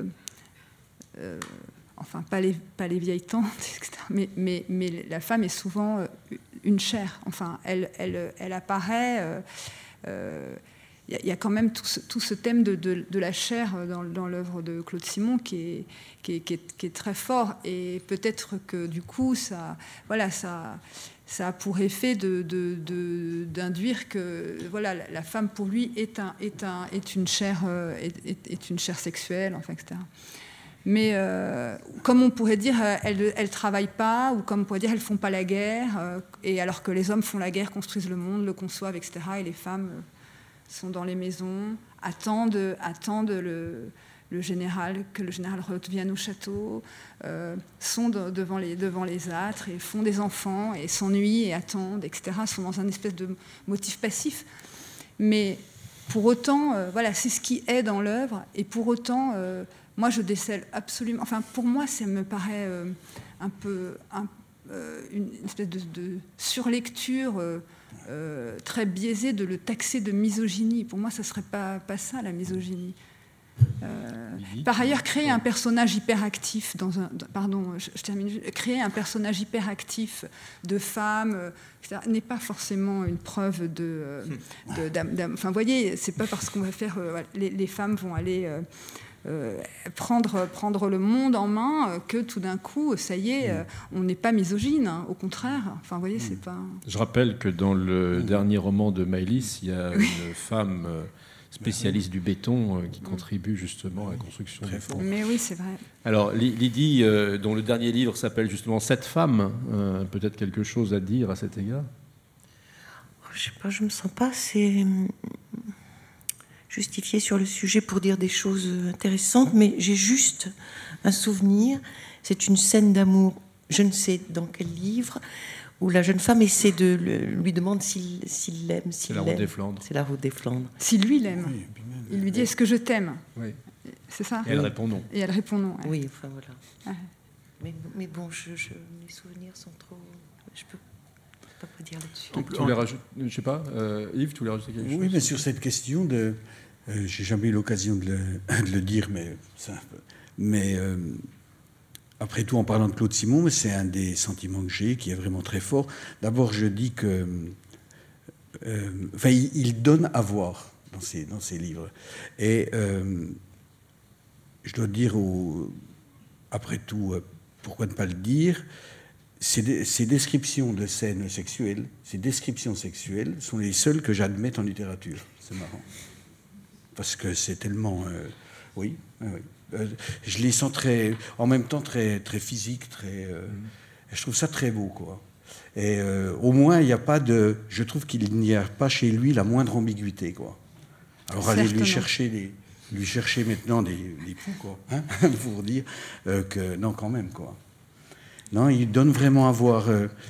enfin pas les vieilles tantes, etc. Mais la femme est souvent une chair. Enfin, elle apparaît. Il y a quand même tout ce thème de la chair dans l'œuvre de Claude Simon qui est très fort, et peut-être que du coup ça a pour effet d'induire que voilà, la femme pour lui est une chair sexuelle, enfin, etc. Mais comme on pourrait dire, elles travaillent pas, ou comme on pourrait dire, elles font pas la guerre, et alors que les hommes font la guerre, construisent le monde, le conçoivent, etc. Et les femmes sont dans les maisons, attendent le général, que le général revienne au château, sont devant les âtres et font des enfants et s'ennuient et attendent, etc. Sont dans un espèce de motif passif. Mais pour autant, voilà, c'est ce qui est dans l'œuvre, et pour autant, moi je décèle absolument. Enfin, pour moi, ça me paraît un peu une espèce de surlecture. Très biaisé de le taxer de misogynie. Pour moi, ça ne serait pas ça, la misogynie. Par ailleurs, créer un personnage hyperactif créer un personnage hyperactif de femme, etc., n'est pas forcément une preuve enfin, vous voyez, c'est pas parce qu'on va faire... les femmes vont aller... prendre le monde en main, que tout d'un coup, ça y est, on n'est pas misogyne, hein, au contraire. Enfin, vous voyez, c'est pas... Je rappelle que dans le dernier roman de Maëlys, il y a une femme spécialiste du béton qui contribue justement à la construction du pont. Mais oui, c'est vrai. Alors, Lydie, dont le dernier livre s'appelle justement « Cette femme », peut-être quelque chose à dire à cet égard? Je sais pas, je me sens pas assez justifiée sur le sujet pour dire des choses intéressantes, mais j'ai juste un souvenir. C'est une scène d'amour, je ne sais dans quel livre, où la jeune femme essaie de lui demande s'il l'aime. C'est la Route des Flandres. C'est la Route des Flandres. Si lui l'aime, il lui dit est-ce que je t'aime? Oui. C'est ça? Et elle répond non. Et elle répond non. Oui, enfin voilà. Ouais. Mais bon, mes souvenirs sont trop. Je peux pas vous dire là-dessus. Tu voulais rajouter, je sais pas, Yves, tu voulais rajouter quelque chose? Oui, mais sur cette question de... j'ai jamais eu l'occasion de le dire, mais après tout, en parlant de Claude Simon, c'est un des sentiments que j'ai, qui est vraiment très fort. D'abord, je dis que il donne à voir dans ses livres. Et je dois dire, après tout, pourquoi ne pas le dire, ces descriptions de scènes sexuelles, ces descriptions sexuelles sont les seules que j'admette en littérature. C'est marrant. Parce que c'est tellement... oui. Je les sens en même temps très, très physiques, je trouve ça très beau, quoi. Et au moins, il n'y a pas de... Je trouve qu'il n'y a pas chez lui la moindre ambiguïté, quoi. Alors allez lui chercher maintenant des poux, quoi, hein, pour dire que... Non, quand même, quoi. Non, il donne vraiment à voir...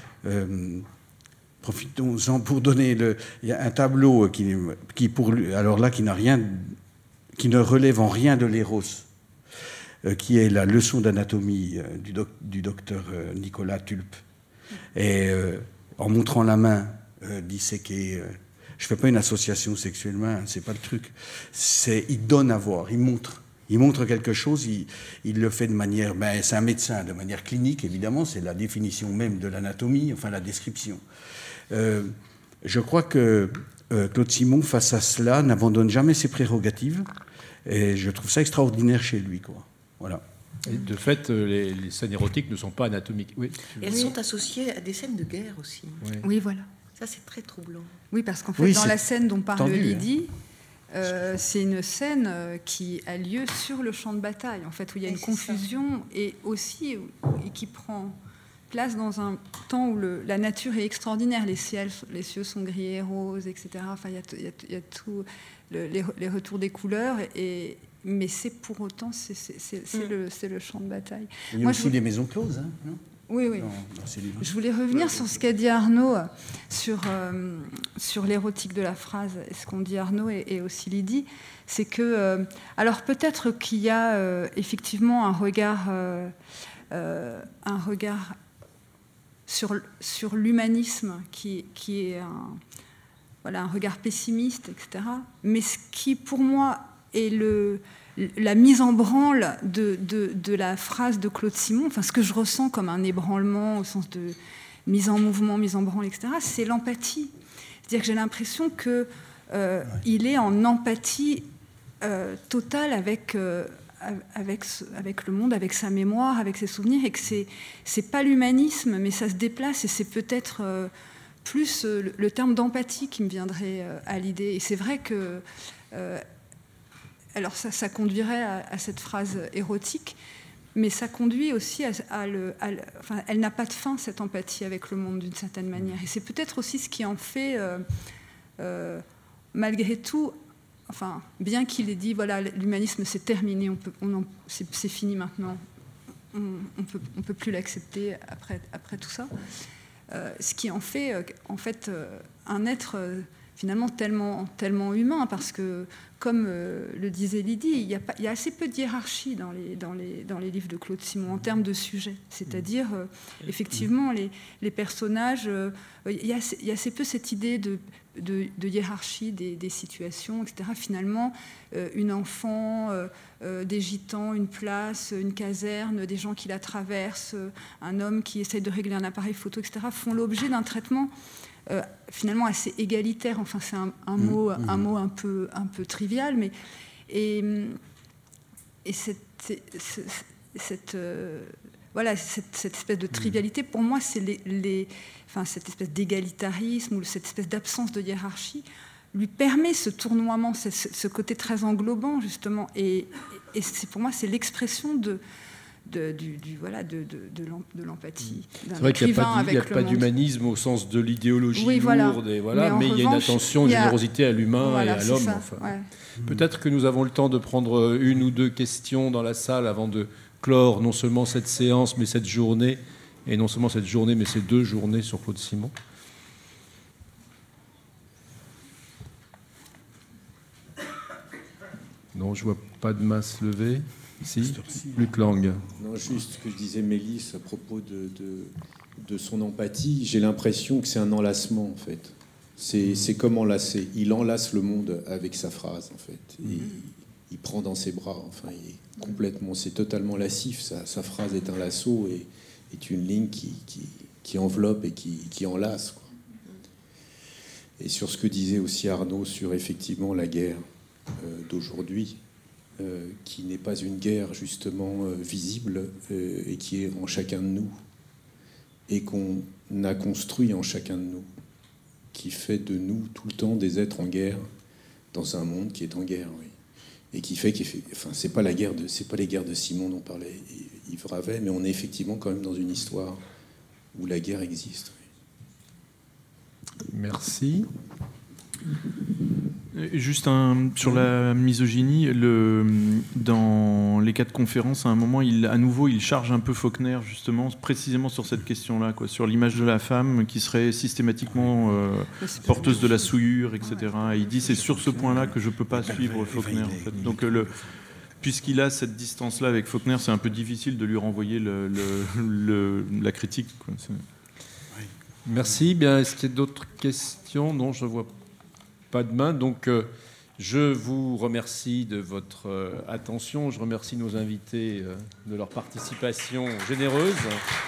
profitons-en pour donner... Il y a un tableau qui pour lui... Alors là, qui ne relève en rien de l'éros, qui est la leçon d'anatomie du docteur Nicolas Tulpe. Et en montrant la main disséquée, je ne fais pas une association sexuellement, c'est pas le truc. Il donne à voir, il montre quelque chose, il le fait de manière... c'est un médecin, de manière clinique, évidemment, c'est la définition même de l'anatomie, enfin la description. Je crois que Claude Simon, face à cela, n'abandonne jamais ses prérogatives, et je trouve ça extraordinaire chez lui, quoi. Voilà. Et de fait, les scènes érotiques ne sont pas anatomiques. Oui. Et elles sont associées à des scènes de guerre aussi. Oui, voilà. Ça, c'est très troublant. Oui, parce qu'en fait, dans la scène dont parle Lydie, c'est une scène qui a lieu sur le champ de bataille, en fait, où il y a une confusion et aussi qui prend place dans un temps où la nature est extraordinaire. Les cieux sont gris et roses, etc. Enfin, il y a tout, les retours des couleurs mais c'est pour autant, c'est le champ de bataille. Il y a aussi des maisons closes, hein, non ? Oui. Je voulais revenir sur ce qu'a dit Arnaud sur l'érotique de la phrase. Ce qu'ont dit Arnaud et aussi Lydie, c'est que... alors peut-être qu'il y a effectivement un regard sur l'humanisme qui est un regard pessimiste, etc. Mais ce qui, pour moi, est la mise en branle de la phrase de Claude Simon, enfin ce que je ressens comme un ébranlement au sens de mise en mouvement, mise en branle, etc., c'est l'empathie. C'est-à-dire que j'ai l'impression qu'il est en empathie totale avec le monde, avec sa mémoire, avec ses souvenirs, et que c'est pas l'humanisme, mais ça se déplace, et c'est peut-être plus le terme d'empathie qui me viendrait à l'idée. Et c'est vrai que... alors ça conduirait à cette phrase érotique, mais ça conduit aussi enfin, elle n'a pas de fin, cette empathie avec le monde, d'une certaine manière. Et c'est peut-être aussi ce qui en fait, malgré tout, enfin, bien qu'il ait dit, voilà, l'humanisme c'est terminé, c'est fini maintenant, on peut plus l'accepter après tout ça. Ce qui en fait, un être finalement tellement humain, parce que, comme le disait Lydie, il y a assez peu de hiérarchie dans les livres de Claude Simon en termes de sujet. C'est-à-dire, effectivement, les personnages, il y a assez peu cette idée de hiérarchie des situations, etc. Finalement, une enfant, des gitans, une place, une caserne, des gens qui la traversent, un homme qui essaye de régler un appareil photo, etc., font l'objet d'un traitement finalement assez égalitaire. Enfin, c'est un mot un peu trivial, mais et cette espèce de trivialité, pour moi, c'est cette espèce d'égalitarisme ou cette espèce d'absence de hiérarchie lui permet ce tournoiement, ce côté très englobant, justement, et pour moi, c'est l'expression de l'empathie. C'est vrai qu'il n'y a pas d'humanisme au sens de l'idéologie lourde, mais il y a une attention, une générosité à l'humain et à l'homme. Enfin. Ouais. Peut-être que nous avons le temps de prendre une ou deux questions dans la salle avant de clore non seulement cette séance, mais cette journée, et non seulement cette journée, mais ces 2 journées sur Claude Simon. Non, je ne vois pas de main se lever. Si, Luc Lang. Non, juste ce que je disais Mélisse à propos de son empathie, j'ai l'impression que c'est un enlacement, en fait. C'est comme enlacer. Il enlace le monde avec sa phrase, en fait. Et il prend dans ses bras, enfin, c'est totalement lascif. Sa phrase est un lasso et est une ligne qui enveloppe et qui enlace, quoi. Et sur ce que disait aussi Arnaud sur effectivement la guerre d'aujourd'hui, qui n'est pas une guerre justement visible et qui est en chacun de nous et qu'on a construit en chacun de nous, qui fait de nous tout le temps des êtres en guerre dans un monde qui est en guerre, oui. Et qui fait enfin, c'est pas les guerres de Simon dont parlait Yves Ravet, mais on est effectivement quand même dans une histoire où la guerre existe. Oui. Merci. Juste sur la misogynie, dans les 4 conférences, à un moment, à nouveau, il charge un peu Faulkner, justement, précisément sur cette question-là, quoi, sur l'image de la femme qui serait systématiquement porteuse de la souillure, etc. Et il dit, c'est sur ce point-là que je ne peux pas suivre Faulkner, en fait. Donc, puisqu'il a cette distance-là avec Faulkner, c'est un peu difficile de lui renvoyer la critique, quoi. Merci. Bien, est-ce qu'il y a d'autres questions? Non, je vois pas de main. Donc, je vous remercie de votre attention. Je remercie nos invités de leur participation généreuse.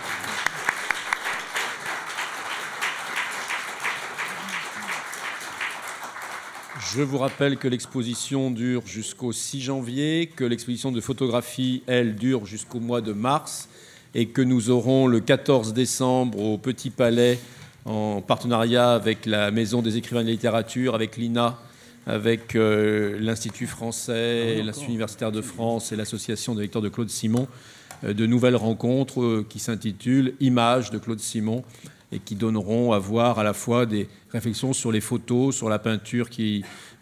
Je vous rappelle que l'exposition dure jusqu'au 6 janvier, que l'exposition de photographie, elle, dure jusqu'au mois de mars, et que nous aurons le 14 décembre au Petit Palais, en partenariat avec la Maison des écrivains de littérature, avec l'INA, avec l'Institut français, l'Institut universitaire de France et l'Association des lecteurs de Claude Simon, de nouvelles rencontres qui s'intitulent « Images de Claude Simon » et qui donneront à voir à la fois des réflexions sur les photos, sur la peinture qui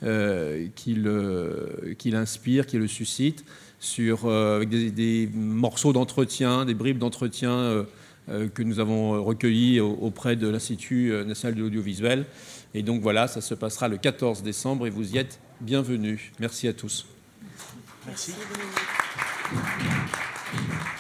l'inspire, qui le suscite, avec des morceaux d'entretien, des bribes d'entretien que nous avons recueillis auprès de l'Institut national de l'audiovisuel. Et donc voilà, ça se passera le 14 décembre et vous y êtes bienvenus. Merci à tous. Merci.